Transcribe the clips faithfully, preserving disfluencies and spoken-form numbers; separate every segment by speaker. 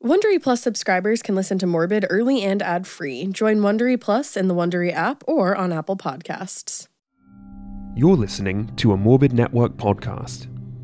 Speaker 1: Wondery Plus subscribers can listen to Morbid early and ad-free. Join Wondery Plus in the Wondery app or on Apple Podcasts.
Speaker 2: You're listening to a Morbid Network podcast.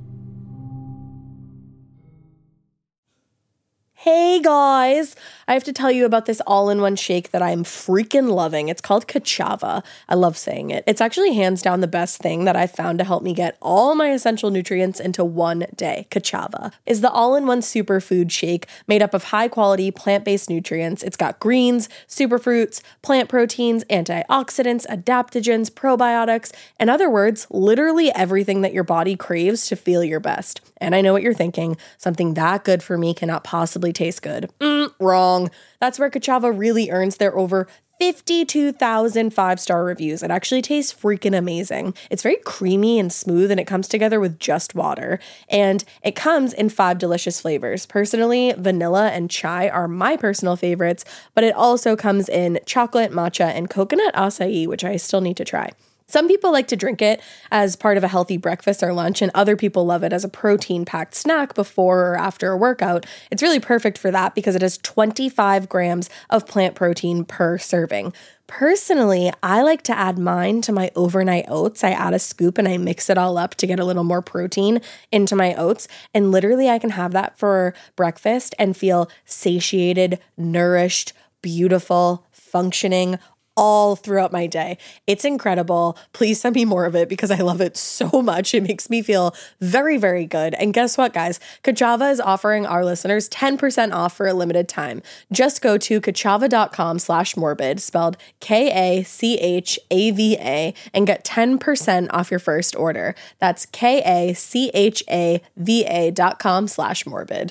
Speaker 1: Hey guys! I have to tell you about this all-in-one shake that I'm freaking loving. It's called Ka'Chava. I love saying it. It's actually hands down the best thing that I've found to help me get all my essential nutrients into one day. Ka'Chava is the all-in-one superfood shake made up of high-quality plant-based nutrients. It's got greens, superfruits, plant proteins, antioxidants, adaptogens, probiotics, in other words, literally everything that your body craves to feel your best. And I know what you're thinking. Something that good for me cannot possibly taste good. Mm, wrong. That's where Ka'Chava really earns their over fifty-two thousand five-star reviews. It actually tastes freaking amazing. It's very creamy and smooth, and it comes together with just water. And it comes in five delicious flavors. Personally, vanilla and chai are my personal favorites, but it also comes in chocolate, matcha, and coconut acai, which I still need to try. Some people like to drink it as part of a healthy breakfast or lunch, and other people love it as a protein-packed snack before or after a workout. It's really perfect for that because it has twenty-five grams of plant protein per serving. Personally, I like to add mine to my overnight oats. I add a scoop and I mix it all up to get a little more protein into my oats. And literally I can have that for breakfast and feel satiated, nourished, beautiful, functioning, all throughout my day. It's incredible. Please send me more of it because I love it so much. It makes me feel very, very good. And guess what, guys? Ka'Chava is offering our listeners ten percent off for a limited time. Just go to kachava.com slash morbid, spelled K A C H A V A, and get ten percent off your first order. That's K A C H A V A dot com slash morbid.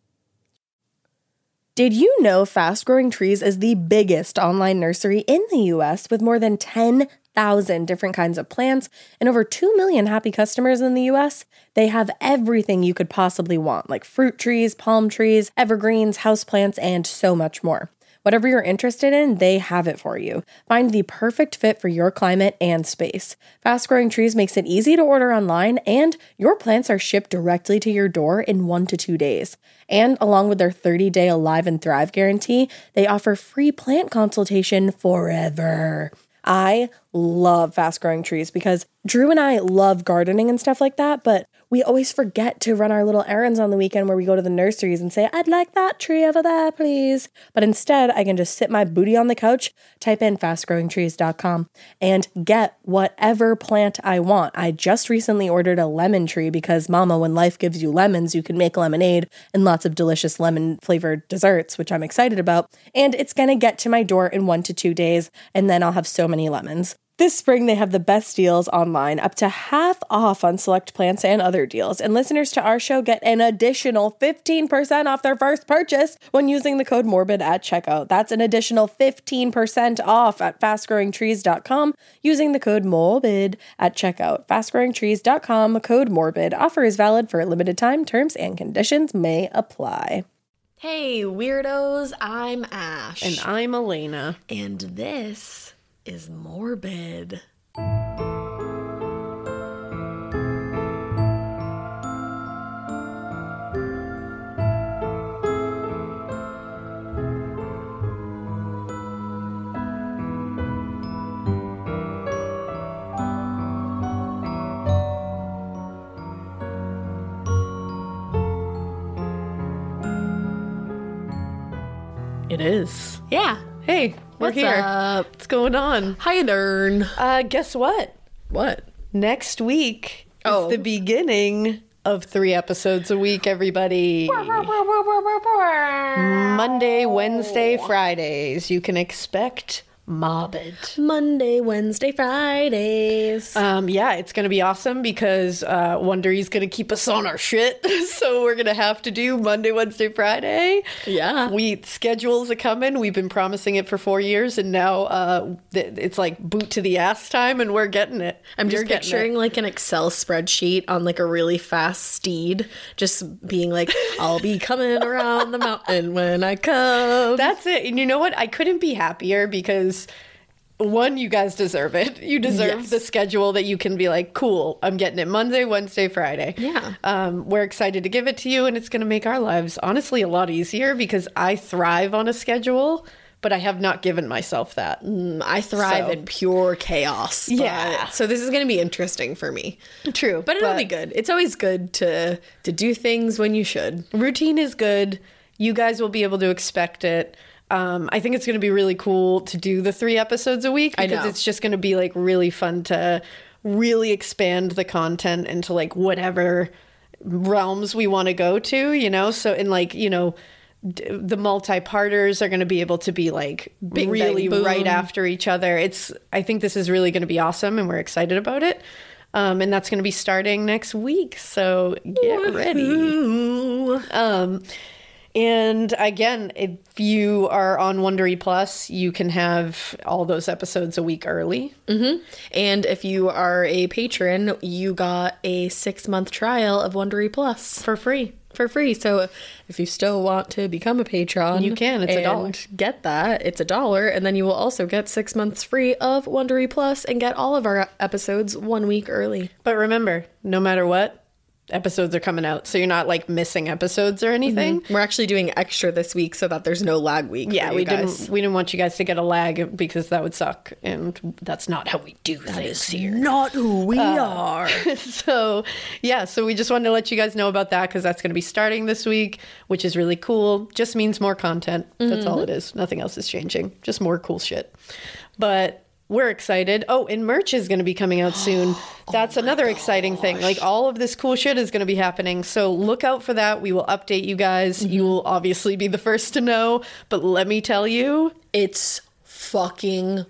Speaker 1: Did you know Fast Growing Trees is the biggest online nursery in the U S with more than ten thousand different kinds of plants and over two million happy customers in the U S? They have everything you could possibly want, like fruit trees, palm trees, evergreens, houseplants, and so much more. Whatever you're interested in, they have it for you. Find the perfect fit for your climate and space. Fast Growing Trees makes it easy to order online, and your plants are shipped directly to your door in one to two days. And along with their thirty-day Alive and Thrive guarantee, they offer free plant consultation forever. I love Fast Growing Trees because Drew and I love gardening and stuff like that, but we always forget to run our little errands on the weekend where we go to the nurseries and say, I'd like that tree over there, please. But instead, I can just sit my booty on the couch, type in fast growing trees dot com, and get whatever plant I want. I just recently ordered a lemon tree because, mama, when life gives you lemons, you can make lemonade and lots of delicious lemon-flavored desserts, which I'm excited about. And it's going to get to my door in one to two days, and then I'll have so many lemons. This spring, they have the best deals online, up to half off on select plants and other deals. And listeners to our show get an additional fifteen percent off their first purchase when using the code MORBID at checkout. That's an additional fifteen percent off at fast growing trees dot com using the code MORBID at checkout. fast growing trees dot com, code MORBID. Offer is valid for a limited time. Terms and conditions may apply.
Speaker 3: Hey, weirdos, I'm Ash.
Speaker 1: And I'm Elena.
Speaker 3: And this is Morbid.
Speaker 1: It is.
Speaker 3: Yeah.
Speaker 1: Hey, we're
Speaker 3: What's
Speaker 1: here.
Speaker 3: up?
Speaker 1: What's going on?
Speaker 3: Hi, Dern.
Speaker 1: Uh, guess what?
Speaker 3: What?
Speaker 1: Next week
Speaker 3: Oh.
Speaker 1: is the beginning of three episodes a week, everybody. Monday, Wednesday, Fridays. You can expect Morbid.
Speaker 3: Monday, Wednesday, Fridays.
Speaker 1: Um, yeah, it's going to be awesome because uh, Wondery's going to keep us on our shit. So we're going to have to do Monday, Wednesday, Friday.
Speaker 3: Yeah.
Speaker 1: We schedules are coming. We've been promising it for four years, and now uh, th- it's like boot to the ass time, and we're getting it.
Speaker 3: I'm
Speaker 1: You're
Speaker 3: just
Speaker 1: getting
Speaker 3: picturing
Speaker 1: it.
Speaker 3: like an Excel spreadsheet on like a really fast steed, just being like, I'll be coming around the mountain when I come.
Speaker 1: That's it. And you know what? I couldn't be happier because
Speaker 3: one, you guys deserve it. You deserve
Speaker 1: Yes.
Speaker 3: the schedule that you can be like, cool, I'm getting it Monday, Wednesday, Friday.
Speaker 1: Yeah.
Speaker 3: Um, we're excited to give it to you, and it's going to make our lives honestly a lot easier because I thrive on a schedule, but I have not given myself that.
Speaker 1: I thrive
Speaker 3: So-
Speaker 1: in pure chaos. but-
Speaker 3: Yeah.
Speaker 1: So this is going to be interesting for me.
Speaker 3: True.
Speaker 1: But it'll be good. It's always good to to do things when you should.
Speaker 3: Routine is good. You guys will be able to expect it. Um, I think it's going to be really cool to do the three episodes a week
Speaker 1: I
Speaker 3: because
Speaker 1: know.
Speaker 3: it's just going to be like really fun to really expand the content into like whatever realms we want to go to, you know? So in like, you know, d- the multi-parters are going to be able to be like
Speaker 1: Bing,
Speaker 3: really
Speaker 1: bang, boom.
Speaker 3: right after each other. It's, I think this is really going to be awesome and we're excited about it. Um, and that's going to be starting next week. So get ready. Um, and again, if you are on Wondery Plus, you can have all those episodes a week early.
Speaker 1: And if you are a patron, you got a six month trial of Wondery Plus
Speaker 3: For free.
Speaker 1: for free. So if you still want to become a patron,
Speaker 3: You can. It's a dollar.
Speaker 1: and Get that. It's a dollar. And then you will also get six months free of Wondery Plus and get all of our episodes one week early.
Speaker 3: But remember, no matter what, episodes are coming out. So you're not like missing episodes or anything.
Speaker 1: We're actually doing extra this week so that there's no lag week.
Speaker 3: Yeah,
Speaker 1: for you
Speaker 3: we
Speaker 1: guys.
Speaker 3: didn't we didn't want you guys to get a lag because that would suck. And that's not how we do things here.
Speaker 1: Not who we are.
Speaker 3: So yeah, so we just wanted to let you guys know about that because that's going to be starting this week, which is really cool. Just means more content. That's all it is. Nothing else is changing. Just more cool shit. But we're excited. Oh, and merch is going to be coming out soon. That's another exciting thing. Like all of this cool shit is going to be happening. So look out for that. We will update you guys. You will obviously be the first to know. But let me tell you,
Speaker 1: It's fucking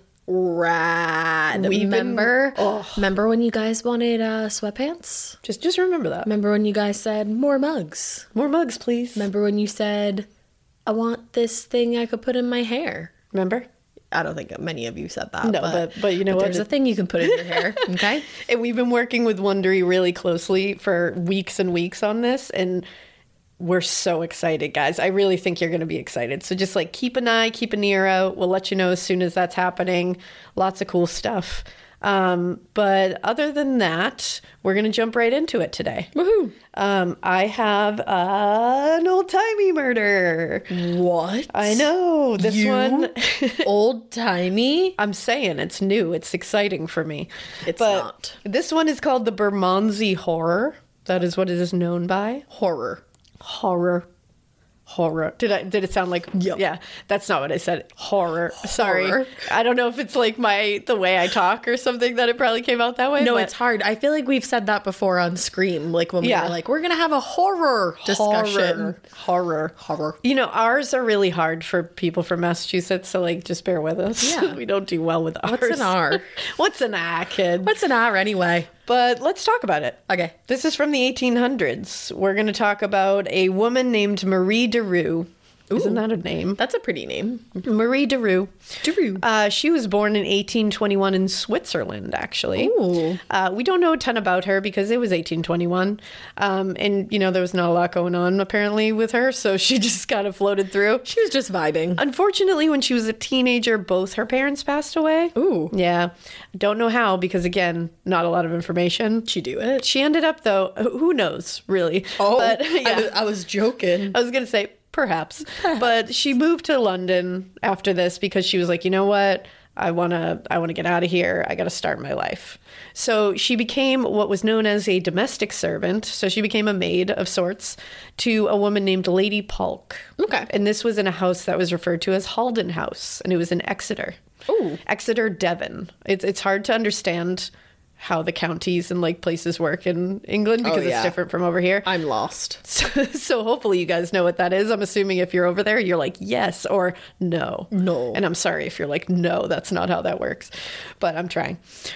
Speaker 1: rad.
Speaker 3: We've been-
Speaker 1: remember? Remember when you guys wanted uh, sweatpants?
Speaker 3: just just remember that.
Speaker 1: Remember when you guys said more mugs?
Speaker 3: More mugs, please.
Speaker 1: Remember when you said, I want this thing I could put in my hair?
Speaker 3: Remember?
Speaker 1: I don't think many of you said that.
Speaker 3: No, but- but you know what?
Speaker 1: There's a thing you can put in your hair. Okay.
Speaker 3: And we've been working with Wondery really closely for weeks and weeks on this, and we're so excited, guys. I really think you're going to be excited. So just like keep an eye, keep an ear out. We'll let you know as soon as that's happening. Lots of cool stuff. Um, but other than that, we're going to jump right into it today.
Speaker 1: Woohoo.
Speaker 3: Um, I have uh, an old-timey murder.
Speaker 1: What?
Speaker 3: I know. This
Speaker 1: You?
Speaker 3: one...
Speaker 1: Old timey?
Speaker 3: I'm saying it's new. It's exciting for me.
Speaker 1: It's
Speaker 3: but
Speaker 1: not.
Speaker 3: This one is called the Bermondsey Horror. That is what it is known by.
Speaker 1: Horror.
Speaker 3: Horror. Horror. Did I? Did it sound like?
Speaker 1: Yep.
Speaker 3: Yeah. That's not what I said. Horror. Sorry.
Speaker 1: Horror.
Speaker 3: I don't know if it's like my the way I talk or something that it probably came out that way.
Speaker 1: No,
Speaker 3: but
Speaker 1: it's hard. I feel like we've said that before on Scream. Like when we
Speaker 3: Yeah.
Speaker 1: were like, we're going to have a horror discussion.
Speaker 3: Horror. Horror.
Speaker 1: Horror.
Speaker 3: You know, ours are really hard for people from Massachusetts, so like just bear with us.
Speaker 1: Yeah.
Speaker 3: We don't do well with ours.
Speaker 1: What's an R?
Speaker 3: What's an R, kid?
Speaker 1: What's an R anyway?
Speaker 3: But let's talk about it.
Speaker 1: Okay.
Speaker 3: This is from the eighteen hundreds. We're going to talk about a woman named Marie Deroux. Isn't that a name?
Speaker 1: That's a pretty name.
Speaker 3: Marie Deroux.
Speaker 1: Deroux.
Speaker 3: Uh, she was born in eighteen twenty-one in Switzerland, actually.
Speaker 1: Ooh.
Speaker 3: Uh, we don't know a ton about her because it was eighteen twenty-one. Um, and, you know, there was not a lot going on apparently with her. So she just kind of floated through.
Speaker 1: She was just vibing.
Speaker 3: Unfortunately, when she was a teenager, both her parents passed away.
Speaker 1: Ooh.
Speaker 3: Yeah. Don't know how because, again, not a lot of information.
Speaker 1: She do it?
Speaker 3: She ended up, though, who knows, really.
Speaker 1: Oh,
Speaker 3: but,
Speaker 1: I,
Speaker 3: yeah.
Speaker 1: was, I was joking.
Speaker 3: I was going to say, perhaps. But she moved to London after this because she was like, you know what? I want to I want to get out of here. I got to start my life. So she became what was known as a domestic servant. So she became a maid of sorts to a woman named Lady Polk.
Speaker 1: Okay.
Speaker 3: And this was in a house that was referred to as Halden House, and it was in Exeter.
Speaker 1: Ooh.
Speaker 3: Exeter, Devon. It's it's hard to understand how the counties and like places work in England because
Speaker 1: yeah.
Speaker 3: it's different from over here.
Speaker 1: I'm lost.
Speaker 3: So, so hopefully you guys know what that is. I'm assuming if you're over there, you're like, yes or no.
Speaker 1: No.
Speaker 3: And I'm sorry if you're like, no, that's not how that works. But I'm trying.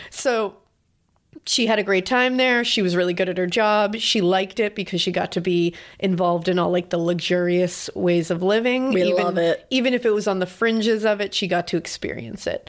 Speaker 3: So she had a great time there. She was really good at her job. She liked it because she got to be involved in all like the luxurious ways of living.
Speaker 1: We
Speaker 3: even,
Speaker 1: love it.
Speaker 3: Even if it was on the fringes of it, she got to experience it.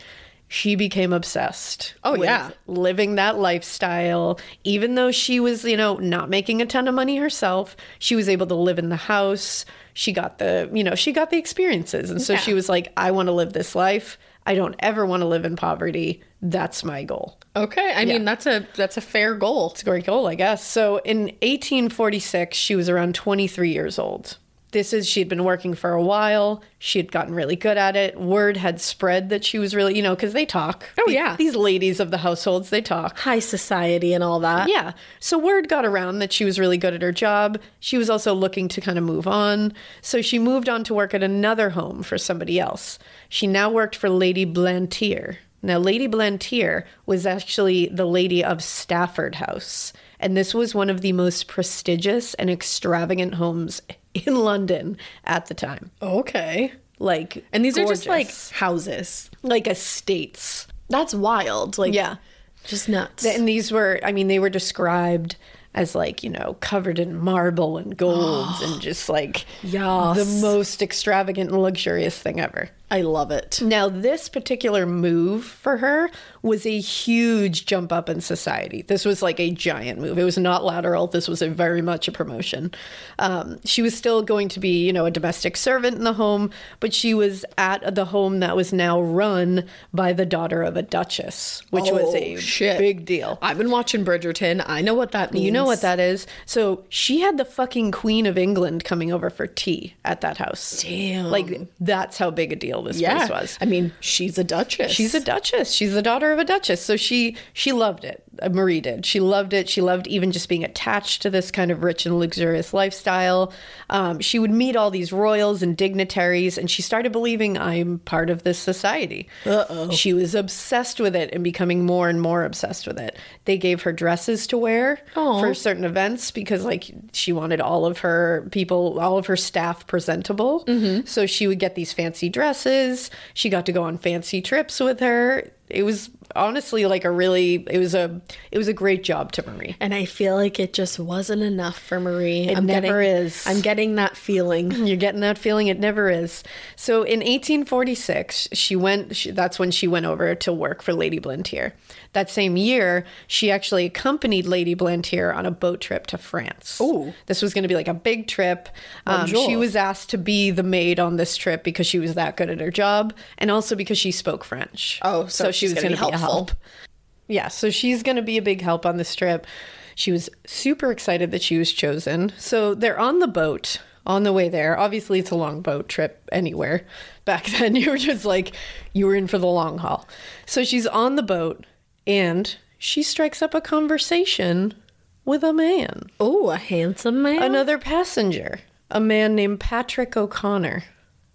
Speaker 3: she became obsessed.
Speaker 4: Oh,
Speaker 3: with
Speaker 4: yeah.
Speaker 3: living that lifestyle. Even though she was, you know, not making a ton of money herself, she was able to live in the house. She got the, you know, she got the experiences. And so
Speaker 4: Yeah.
Speaker 3: she was like, I want to live this life. I don't ever want to live in poverty. That's my goal.
Speaker 4: Okay. I mean, that's a that's a fair goal.
Speaker 3: It's a great goal, I guess. So in eighteen forty-six, she was around twenty-three years old. This is, she'd been working for a while. She had gotten really good at it. Word had spread that she was really, you know, because they talk.
Speaker 4: Oh,
Speaker 3: The-
Speaker 4: yeah.
Speaker 3: These ladies of the households, they talk.
Speaker 4: High society and all that.
Speaker 3: Yeah. So word got around that she was really good at her job. She was also looking to kind of move on. So she moved on to work at another home for somebody else. She now worked for Lady Blantyre. Now, Lady Blantyre was actually the lady of Stafford House. And this was one of the most prestigious and extravagant homes in London at the time.
Speaker 4: Okay.
Speaker 3: Like,
Speaker 4: And these are just like
Speaker 3: gorgeous.
Speaker 4: houses.
Speaker 3: like estates.
Speaker 4: That's wild. Like,
Speaker 3: Yeah.
Speaker 4: just nuts.
Speaker 3: And these were, I mean, they were described as like, you know, covered in marble and gold and just like
Speaker 4: Yes.
Speaker 3: the most extravagant and luxurious thing ever.
Speaker 4: I love it.
Speaker 3: Now, this particular move for her was a huge jump up in society. This was like a giant move. It was not lateral. This was a very much a promotion. Um, she was still going to be, you know, a domestic servant in the home, but she was at the home that was now run by the daughter of a duchess, which was
Speaker 4: Oh,
Speaker 3: a
Speaker 4: shit.
Speaker 3: big deal.
Speaker 4: I've been watching Bridgerton. I know what that means.
Speaker 3: You know what that is? So she had the fucking Queen of England coming over for tea at that house.
Speaker 4: Damn.
Speaker 3: Like, that's how big a deal this
Speaker 4: Yeah.
Speaker 3: place was.
Speaker 4: I mean, she's a duchess.
Speaker 3: She's a duchess. She's the daughter of a duchess. So she she loved it. Uh, Marie did. She loved it. She loved even just being attached to this kind of rich and luxurious lifestyle. Um, she would meet all these royals and dignitaries, and she started believing, I'm part of this society. Uh-oh. She was obsessed with it and becoming more and more obsessed with it. They gave her dresses to wear
Speaker 4: Aw.
Speaker 3: for certain events because, like, she wanted all of her people, all of her staff presentable.
Speaker 4: Mm-hmm.
Speaker 3: So she would get these fancy dresses. She got to go on fancy trips with her. It was honestly like a really, it was a, it was a great job to Marie.
Speaker 4: And I feel like it just wasn't enough for Marie.
Speaker 3: It
Speaker 4: I'm
Speaker 3: never
Speaker 4: getting,
Speaker 3: is.
Speaker 4: I'm getting that feeling.
Speaker 3: You're getting that feeling. It never is. So in eighteen forty-six, she went, she, that's when she went over to work for Lady Blantyre. That same year, she actually accompanied Lady Blantyre on a boat trip to France.
Speaker 4: Ooh.
Speaker 3: This was going to be like a big trip. Um,
Speaker 4: Bonjour.
Speaker 3: she was asked to be the maid on this trip because she was that good at her job and also because she spoke French.
Speaker 4: Oh, so
Speaker 3: she
Speaker 4: she's
Speaker 3: was
Speaker 4: gonna
Speaker 3: going
Speaker 4: be
Speaker 3: to be a
Speaker 4: helpful.
Speaker 3: help. Yeah, so she's going to be a big help on this trip. She was super excited that she was chosen. So they're on the boat on the way there. Obviously, it's a long boat trip anywhere. Back then, you were just like, you were in for the long haul. So she's on the boat and she strikes up a conversation with a man,
Speaker 4: Oh, a handsome man.
Speaker 3: another passenger, a man named Patrick O'Connor.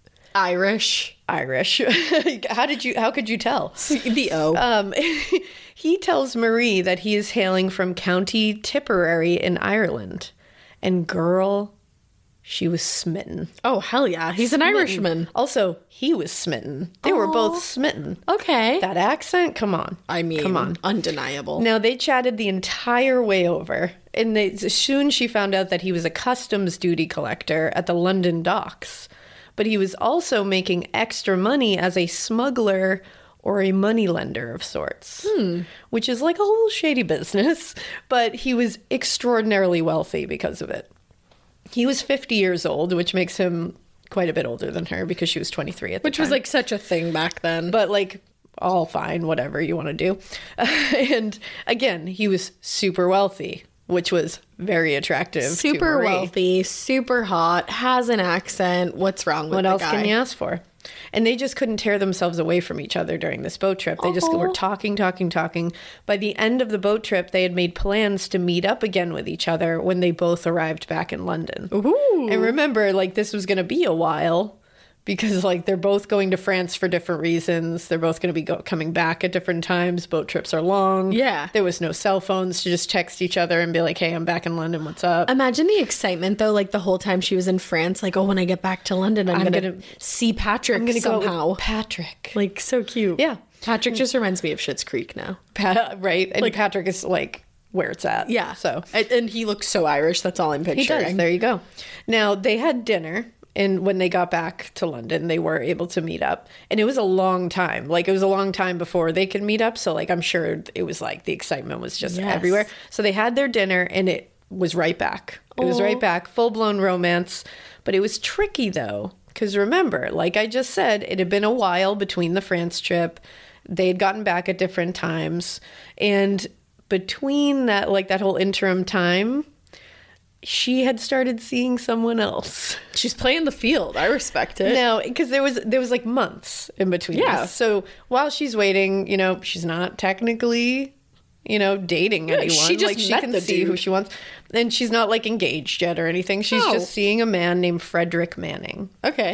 Speaker 4: Irish.
Speaker 3: Irish. How did you, how could you tell?
Speaker 4: The O.
Speaker 3: Um, he tells Marie that he is hailing from County Tipperary in Ireland. And girl, she was smitten.
Speaker 4: oh, hell yeah. He's an
Speaker 3: Smitten.
Speaker 4: Irishman.
Speaker 3: Also, he was smitten. They were both smitten.
Speaker 4: Okay.
Speaker 3: That accent, come on.
Speaker 4: I mean,
Speaker 3: come on.
Speaker 4: undeniable.
Speaker 3: Now, they chatted the entire way over. And they, soon she found out that he was a customs duty collector at the London docks. But he was also making extra money as a smuggler or a moneylender of sorts,
Speaker 4: Hmm.
Speaker 3: which is like a whole shady business. But he was extraordinarily wealthy because of it. He was fifty years old, which makes him quite a bit older than her because she was twenty-three at the
Speaker 4: Which
Speaker 3: time.
Speaker 4: was like such a thing back then.
Speaker 3: But like, all fine, whatever you want to do. And again, he was super wealthy, which was very attractive. to
Speaker 4: super
Speaker 3: Marie.
Speaker 4: wealthy, super hot, has an accent. What's wrong with
Speaker 3: What
Speaker 4: the
Speaker 3: else
Speaker 4: guy?
Speaker 3: can you ask for? And they just couldn't tear themselves away from each other during this boat trip. They just were talking, talking, talking. By the end of the boat trip, they had made plans to meet up again with each other when they both arrived back in London.
Speaker 4: Ooh.
Speaker 3: And remember, like, this was going to be a while because, like, they're both going to France for different reasons. They're both going to be go- coming back at different times. Boat trips are long.
Speaker 4: Yeah.
Speaker 3: There was no cell phones to just text each other and be like, hey, I'm back in London. What's up?
Speaker 4: Imagine the excitement though, like the whole time she was in France, like, oh, when I get back to London, I'm,
Speaker 3: I'm
Speaker 4: gonna,
Speaker 3: gonna-
Speaker 4: see Patrick
Speaker 3: I'm going to go out
Speaker 4: somehow.
Speaker 3: with Patrick.
Speaker 4: Like, so cute.
Speaker 3: Yeah.
Speaker 4: Patrick just reminds me of Schitt's Creek now.
Speaker 3: Pa- right? And Patrick is like where it's at.
Speaker 4: Yeah.
Speaker 3: So
Speaker 4: And, and he looks so Irish. That's all I'm
Speaker 3: he
Speaker 4: picturing.
Speaker 3: does. There you go. Now they had dinner And when they got back to London, they were able to meet up. And it was a long time. Like, it was a long time before they could meet up. So, like, I'm sure it was like the excitement was just
Speaker 4: Yes.
Speaker 3: everywhere. So they had their dinner and it was right back. It was
Speaker 4: Aw.
Speaker 3: right back. Full-blown romance. But it was tricky, though. Because remember, like I just said, it had been a while between the France trip. They had gotten back at different times. And between that, like that whole interim time, she had started seeing someone else.
Speaker 4: She's playing the field. I respect it.
Speaker 3: No, because there was there was like months in between.
Speaker 4: Yeah.
Speaker 3: this. So while she's waiting, you know, she's not technically, you know, dating anyone.
Speaker 4: she just
Speaker 3: like she
Speaker 4: met
Speaker 3: can
Speaker 4: the
Speaker 3: see who
Speaker 4: dude.
Speaker 3: she wants, and she's not like engaged yet or anything. She's
Speaker 4: No.
Speaker 3: just seeing a man named Frederick Manning.
Speaker 4: Okay.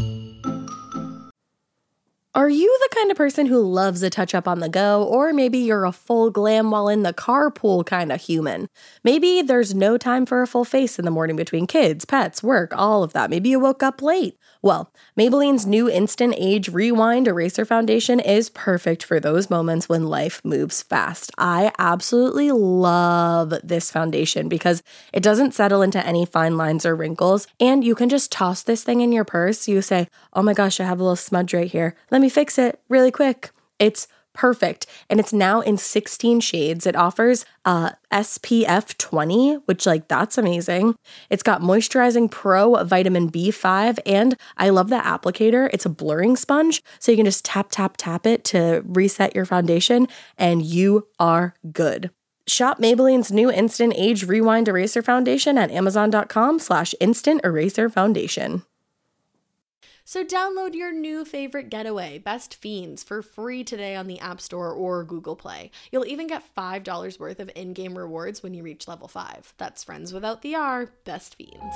Speaker 1: Are you the kind of person who loves a touch up on the go, or maybe you're a full glam while in the carpool kind of human? Maybe there's no time for a full face in the morning between kids, pets, work, all of that. Maybe you woke up late. Well, Maybelline's new Instant Age Rewind Eraser Foundation is perfect for those moments when life moves fast. I absolutely love this foundation because it doesn't settle into any fine lines or wrinkles, and you can just toss this thing in your purse. You say, oh my gosh, I have a little smudge right here. Let me fix it really quick. It's perfect. And it's now in sixteen shades. It offers uh, S P F twenty, which like that's amazing. It's got moisturizing pro vitamin B five. And I love the applicator. It's a blurring sponge. So you can just tap, tap, tap it to reset your foundation and you are good. Shop Maybelline's new Instant Age Rewind Eraser Foundation at amazon.com slash instant eraser foundation.
Speaker 4: So download your new favorite getaway, Best Fiends, for free today on the App Store or Google Play. You'll even get five dollars worth of in-game rewards when you reach level five. That's friends without the R, Best Fiends.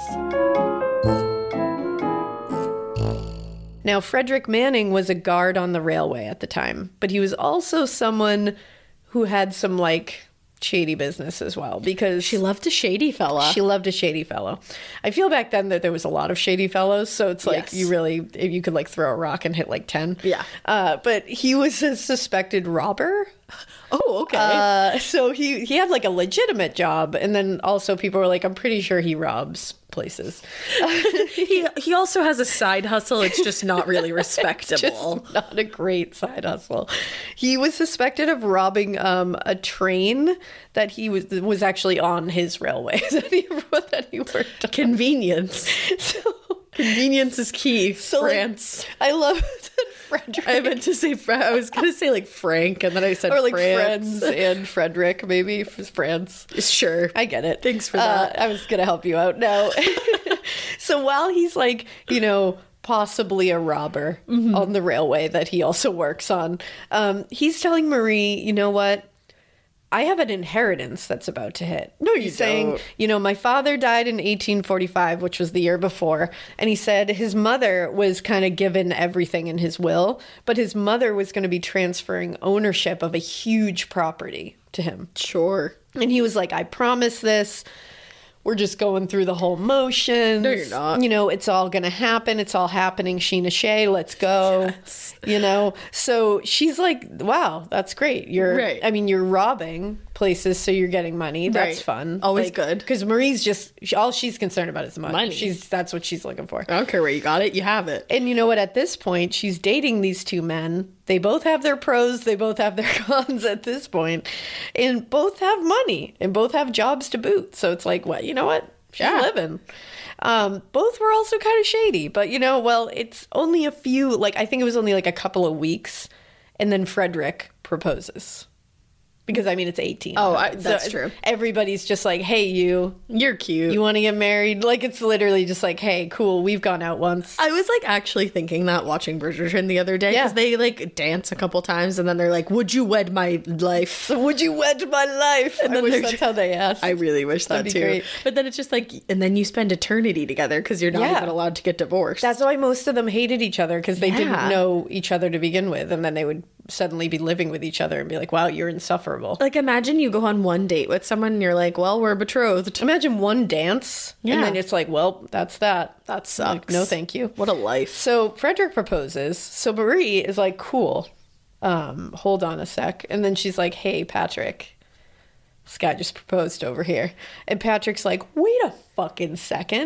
Speaker 3: Now, Frederick Manning was a guard on the railway at the time, but he was also someone who had some, like, shady business as well, because
Speaker 4: She loved a shady fella.
Speaker 3: she loved a shady fellow. I feel back then that there was a lot of shady fellows, so it's like
Speaker 4: Yes.
Speaker 3: you really, you could like throw a rock and hit like ten.
Speaker 4: Yeah.
Speaker 3: Uh, but he was a suspected robber.
Speaker 4: Oh, okay.
Speaker 3: Uh, so he, he had like a legitimate job. And then also people were like, I'm pretty sure he robs places.
Speaker 1: He, he also has a side hustle. It's just not really respectable.
Speaker 3: Just not a great side hustle. He was suspected of robbing um, a train that he was was actually on his railway that he, that he worked on.
Speaker 4: Convenience.
Speaker 3: So,
Speaker 4: Convenience is key.
Speaker 3: so like,
Speaker 4: France.
Speaker 3: I love that Frederick.
Speaker 4: I meant to say, Fra- I was going to say like Frank, and then I said
Speaker 3: or like
Speaker 4: France.
Speaker 3: friends and Frederick, maybe for France.
Speaker 4: Sure.
Speaker 3: I get it.
Speaker 4: Thanks for
Speaker 3: Uh,
Speaker 4: that.
Speaker 3: I was gonna help you out. No. So while he's like, you know, possibly a robber
Speaker 4: Mm-hmm.
Speaker 3: on the railway that he also works on, um, he's telling Marie, you know what? I have an inheritance that's about to hit. No,
Speaker 4: you
Speaker 3: he's saying,
Speaker 4: don't.
Speaker 3: you know, my father died in eighteen forty-five, which was the year before. And he said his mother was kind of given everything in his will, but his mother was going to be transferring ownership of a huge property to him.
Speaker 4: Sure.
Speaker 3: And he was like, I promise this. We're just going through the whole motions.
Speaker 4: No, you're not.
Speaker 3: You know, it's all going to happen. It's all happening. Sheena Shea, let's go.
Speaker 4: Yes.
Speaker 3: You know? So she's like, wow, that's great. You're,
Speaker 4: Right.
Speaker 3: I mean, you're robbing places, so you're getting money. That's
Speaker 4: Right.
Speaker 3: fun.
Speaker 4: Always good.
Speaker 3: Because Marie's just, she, all she's concerned about is money.
Speaker 4: Money.
Speaker 3: She's, that's what she's looking for.
Speaker 4: I don't care where you got it. You have it.
Speaker 3: And you know what? At this point, she's dating these two men. They both have their pros, they both have their cons at this point, and both have money and both have jobs to boot. So it's like, well, you know what? She's
Speaker 4: Yeah.
Speaker 3: living. Um, both were also kind of shady, but you know, well, it's only a few, like, I think it was only like a couple of weeks, and then Frederick proposes. Because, I mean, it's eighteen.
Speaker 4: Oh, I-
Speaker 3: So
Speaker 4: that's true.
Speaker 3: Everybody's just like, hey, you,
Speaker 4: You're cute.
Speaker 3: you want to get married? Like, it's literally just like, hey, cool, we've gone out once.
Speaker 4: I was like actually thinking that watching Bridgerton the other day because
Speaker 3: Yeah.
Speaker 4: they like dance a couple times and then they're like, "Would you wed my life?"
Speaker 3: Would you wed my life?
Speaker 4: And
Speaker 3: I
Speaker 4: then
Speaker 3: wish
Speaker 4: they're
Speaker 3: that's
Speaker 4: just-
Speaker 3: how they asked.
Speaker 4: I really wish that
Speaker 3: That'd be
Speaker 4: too.
Speaker 3: great.
Speaker 4: But then it's just like, and then you spend eternity together because you're not
Speaker 3: Yeah.
Speaker 4: even allowed to get divorced.
Speaker 3: That's why most of them hated each other, because they
Speaker 4: Yeah.
Speaker 3: didn't know each other to begin with, and then they would suddenly be living with each other and be like, wow, you're insufferable.
Speaker 4: like, imagine you go on one date with someone and you're like, "Well, we're betrothed."
Speaker 3: Imagine one dance,
Speaker 4: Yeah.
Speaker 3: and then it's like, well, that's that.
Speaker 4: That sucks.
Speaker 3: Like, no, thank you.
Speaker 4: What a life.
Speaker 3: So Frederick proposes. So Marie is like, cool. Um, hold on a sec. And then she's like, hey, Patrick, this guy just proposed over here. And Patrick's like, wait a fucking second.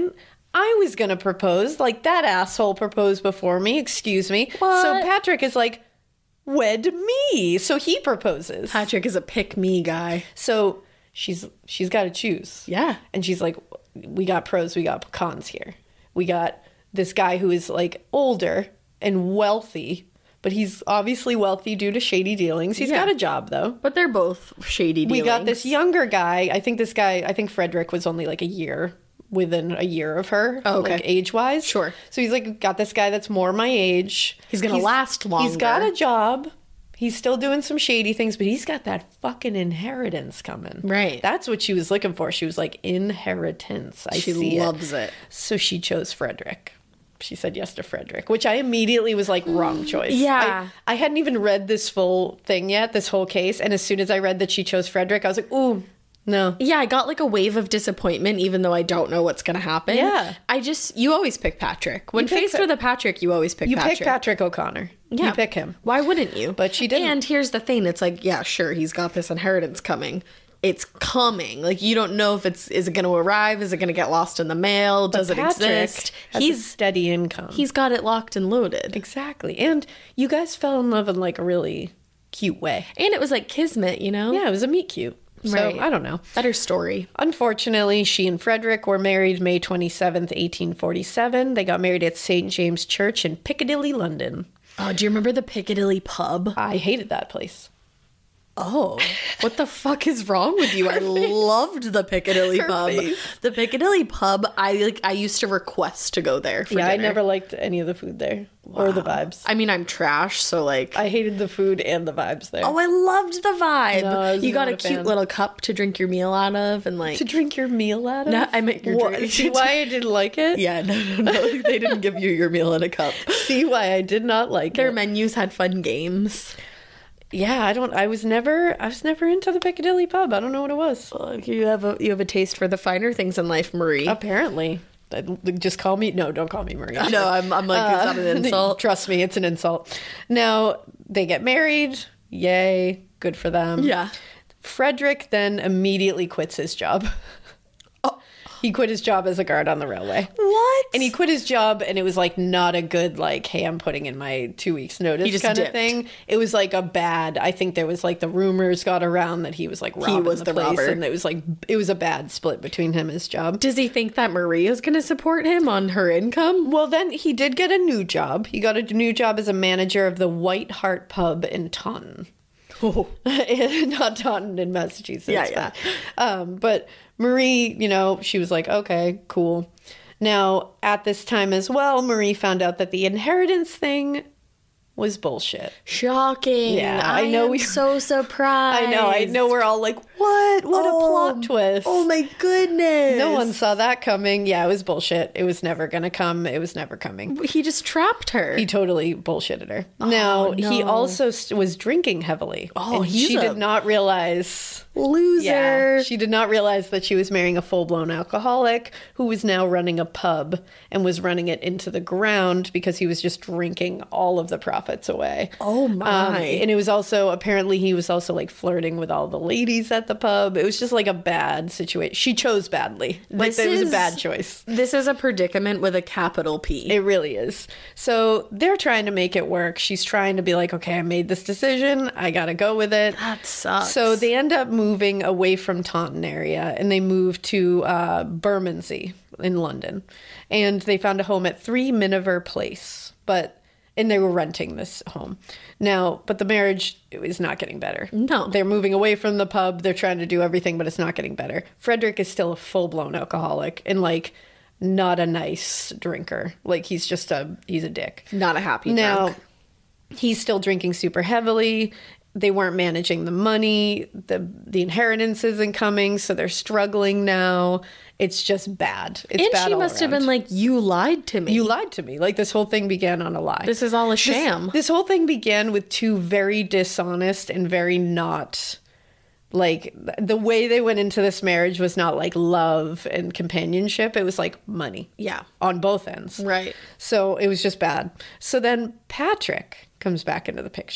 Speaker 3: I was going to propose. Like, that asshole proposed before me. Excuse me.
Speaker 1: What?
Speaker 3: So Patrick is like, wed me. So he proposes.
Speaker 4: Patrick is a pick me guy.
Speaker 3: So she's she's got to choose.
Speaker 4: Yeah.
Speaker 3: And she's like, we got pros, we got cons here. We got this guy who is like older and wealthy, but he's obviously wealthy due to shady dealings. He's
Speaker 4: Yeah.
Speaker 3: got a job though.
Speaker 4: But they're both shady dealings.
Speaker 3: We got this younger guy. I think this guy, I think Frederick was only like a year within a year of her.
Speaker 4: Oh, okay.
Speaker 3: Like age wise.
Speaker 4: Sure.
Speaker 3: So he's like, got this guy that's more my age.
Speaker 4: He's gonna last
Speaker 3: He's got
Speaker 4: longer.
Speaker 3: a job. He's still doing some shady things, but he's got that fucking inheritance coming.
Speaker 4: Right.
Speaker 3: That's what she was looking for. She was like, inheritance. I
Speaker 4: She
Speaker 3: see
Speaker 4: loves it.
Speaker 3: So she chose Frederick. She said yes to Frederick, which I immediately was like, wrong choice.
Speaker 4: Yeah.
Speaker 3: I, I hadn't even read this full thing yet, this whole case. And as soon as I read that she chose Frederick, I was like, ooh, no.
Speaker 4: Yeah, I got like a wave of disappointment, even though I don't know what's going to happen.
Speaker 3: Yeah.
Speaker 4: I just, you always pick Patrick. When
Speaker 3: You pick
Speaker 4: faced
Speaker 3: Pa-
Speaker 4: with a Patrick, you always pick
Speaker 3: You
Speaker 4: Patrick.
Speaker 3: pick Patrick O'Connor.
Speaker 4: Yeah.
Speaker 3: You pick him.
Speaker 4: Why wouldn't you?
Speaker 3: But she didn't.
Speaker 4: And here's the thing. It's like, yeah, sure, he's got this inheritance coming. It's coming. Like, you don't know if it's, is it going to arrive? Is it going to get lost in the mail? Does it
Speaker 3: Patrick
Speaker 4: exist?
Speaker 3: has
Speaker 4: He's,
Speaker 3: a steady income.
Speaker 4: he's got it locked and loaded.
Speaker 3: Exactly. And you guys fell in love in like a really cute way.
Speaker 4: And it was like kismet, you know?
Speaker 3: Yeah, it was a meet cute. So
Speaker 4: Right.
Speaker 3: I don't know.
Speaker 4: Better story.
Speaker 3: Unfortunately, she and Frederick were married May twenty-seventh, eighteen forty-seven. They got married at Saint James Church in Piccadilly, London.
Speaker 4: Oh, do you remember the Piccadilly pub?
Speaker 3: I hated that place.
Speaker 4: Oh, what the fuck is wrong with you? I loved the Piccadilly
Speaker 3: Her
Speaker 4: pub.
Speaker 3: face.
Speaker 4: The Piccadilly pub, I like. I used to request to go there for
Speaker 3: yeah, I
Speaker 4: dinner.
Speaker 3: never liked any of the food there or the vibes.
Speaker 4: I mean, I'm trash, so like.
Speaker 3: I hated the food and the vibes there.
Speaker 4: Oh, I loved the vibe.
Speaker 3: No, I was
Speaker 4: you got
Speaker 3: not
Speaker 4: a
Speaker 3: a
Speaker 4: cute
Speaker 3: fan.
Speaker 4: little cup to drink your meal out of, and like.
Speaker 3: To drink your meal out of?
Speaker 4: No, I meant your
Speaker 3: What-
Speaker 4: drink.
Speaker 3: See why I didn't like it?
Speaker 4: Yeah, no, no, no. They didn't give you your meal in a cup.
Speaker 3: See why I did not like
Speaker 4: Their
Speaker 3: it.
Speaker 4: menus had fun games.
Speaker 3: Yeah, I don't. I was never. I was never into the Piccadilly pub. I don't know what it was.
Speaker 4: Look, you have a you have a taste for the finer things in life, Marie.
Speaker 3: Apparently, just call me. No, don't call me Marie.
Speaker 4: No, I'm, I'm like, is that an insult?
Speaker 3: Trust me, it's an insult. Now they get married. Yay, good for them.
Speaker 4: Yeah.
Speaker 3: Frederick then immediately quits his job.
Speaker 4: Oh.
Speaker 3: He quit his job as a guard on the railway.
Speaker 4: What?
Speaker 3: And he quit his job, and it was like not a good, like, hey, I'm putting in my two weeks notice
Speaker 4: He just
Speaker 3: kind
Speaker 4: dipped.
Speaker 3: of thing. It was like a bad. I think there was like the rumors got around that he was like robbing
Speaker 4: was
Speaker 3: the,
Speaker 4: the
Speaker 3: place,
Speaker 4: robber.
Speaker 3: and it was like it was a bad split between him and his job.
Speaker 4: Does he think that Maria's going to support him on her income?
Speaker 3: Well, then he did get a new job. He got a new job as a manager of the White Hart Pub in Taunton.
Speaker 4: Oh.
Speaker 3: Not Taunton in Massachusetts.
Speaker 4: Yeah, yeah.
Speaker 3: But, um, but Marie, you know, she was like, okay, cool. Now, at this time as well, Marie found out that the inheritance thing was bullshit.
Speaker 4: Shocking.
Speaker 3: Yeah,
Speaker 4: I,
Speaker 3: I know
Speaker 4: am
Speaker 3: we-
Speaker 4: so surprised.
Speaker 3: I know, I know we're all like, what? What a plot twist.
Speaker 4: Oh my goodness.
Speaker 3: No one saw that coming. Yeah, it was bullshit. It was never going to come. It was never coming.
Speaker 4: He just trapped her.
Speaker 3: He totally bullshitted her. now, he
Speaker 4: no.
Speaker 3: also st- was drinking heavily.
Speaker 4: Oh,
Speaker 3: and
Speaker 4: he's
Speaker 3: she
Speaker 4: a-
Speaker 3: did not realize.
Speaker 4: Loser.
Speaker 3: Yeah, she did not realize that she was marrying a full-blown alcoholic who was now running a pub and was running it into the ground because he was just drinking all of the profits away.
Speaker 4: Oh, my.
Speaker 3: Um, and it was also, apparently he was also like flirting with all the ladies at the pub. It was just like a bad situation. She chose badly. Like
Speaker 4: This
Speaker 3: it was
Speaker 4: is-
Speaker 3: a bad choice.
Speaker 4: This is a predicament with a capital P.
Speaker 3: It really is. So they're trying to make it work. She's trying to be like, okay, I made this decision. I got to go with it.
Speaker 4: That sucks.
Speaker 3: So they end up moving away from Taunton area and they moved to uh, Bermondsey in London. And they found a home at three Miniver Place. But and they were renting this home. Now, but the marriage is not getting better.
Speaker 4: No.
Speaker 3: They're moving away from the pub. They're trying to do everything, but it's not getting better. Frederick is still a full-blown alcoholic and like not a nice drinker. Like he's just a he's a dick.
Speaker 4: Not a happy
Speaker 3: Now,
Speaker 4: drunk.
Speaker 3: he's still drinking super heavily. They weren't managing the money. The the inheritance isn't coming, so they're struggling now. It's just bad. It's
Speaker 4: And
Speaker 3: bad
Speaker 4: she
Speaker 3: all
Speaker 4: must have
Speaker 3: around.
Speaker 4: been like, you lied to me.
Speaker 3: You lied to me. Like this whole thing began on a lie.
Speaker 4: This is all a
Speaker 3: This-
Speaker 4: sham.
Speaker 3: This, whole thing began with two very dishonest and very not like th- the way they went into this marriage was not like love and companionship. It was like money.
Speaker 4: Yeah.
Speaker 3: On both ends.
Speaker 4: Right.
Speaker 3: So it was just bad. So then Patrick comes back into the picture.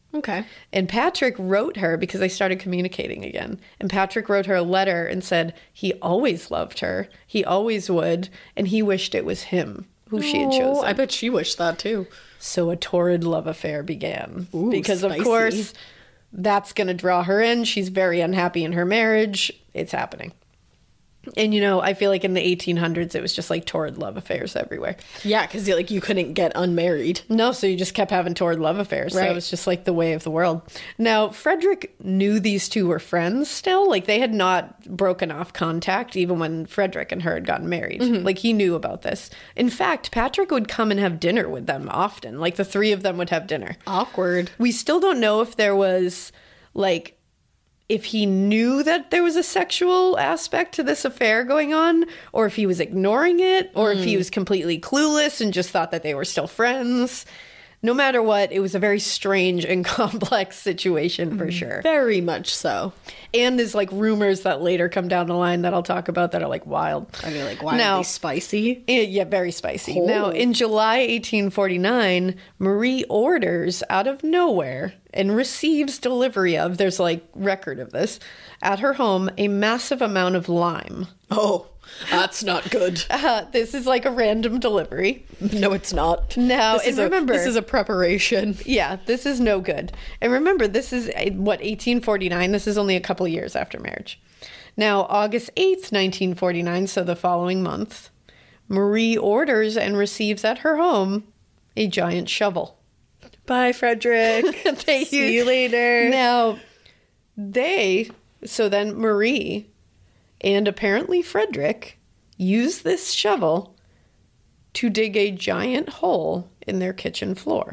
Speaker 4: Okay.
Speaker 3: And Patrick wrote her because they started communicating again. And Patrick wrote her a letter and said he always loved her. He always would. And he wished it was him who she had chosen.
Speaker 4: Oh, I bet she wished that too.
Speaker 3: So a torrid love affair began.
Speaker 4: Ooh,
Speaker 3: because,
Speaker 4: spicy.
Speaker 3: of course, that's going to draw her in. She's very unhappy in her marriage. It's happening. And, you know, I feel like in the eighteen hundreds, it was just like torrid love affairs everywhere.
Speaker 4: Yeah, because like you couldn't get unmarried.
Speaker 3: No, so you just kept having torrid love affairs.
Speaker 4: Right.
Speaker 3: That was just like the way of the world. Now, Frederick knew these two were friends still. Like they had not broken off contact even when Frederick and her had gotten married. Mm-hmm. Like he knew about this. In fact, Patrick would come and have dinner with them often. Like the three of them would have dinner.
Speaker 4: Awkward.
Speaker 3: We still don't know if there was like if he knew that there was a sexual aspect to this affair going on, or if he was ignoring it, or mm. if he was completely clueless and just thought that they were still friends. No matter what, it was a very strange and complex situation for sure.
Speaker 4: Very much so.
Speaker 3: And there's like rumors that later come down the line that I'll talk about that are like wild.
Speaker 4: I mean, like wildly spicy.
Speaker 3: Yeah, very spicy.
Speaker 4: Oh.
Speaker 3: Now, in July eighteen forty-nine, Marie orders out of nowhere and receives delivery of, there's like record of this, at her home, a massive amount of lime.
Speaker 4: Oh, that's not good.
Speaker 3: Uh, this is like a random delivery.
Speaker 4: No, it's not.
Speaker 3: Now,
Speaker 4: this
Speaker 3: and
Speaker 4: is
Speaker 3: remember,
Speaker 4: a, this is a preparation.
Speaker 3: Yeah, this is no good. And remember, this is uh, what eighteen forty-nine. This is only a couple years after marriage. Now, August eighth, nineteen forty-nine, so the following month, Marie orders and receives at her home a giant shovel.
Speaker 4: Bye, Frederick.
Speaker 3: Thank
Speaker 4: See
Speaker 3: you.
Speaker 4: you later.
Speaker 3: Now, they, so then Marie and apparently Frederick use this shovel to dig a giant hole in their kitchen floor.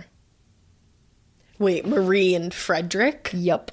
Speaker 4: Wait, Marie and Frederick?
Speaker 3: Yup.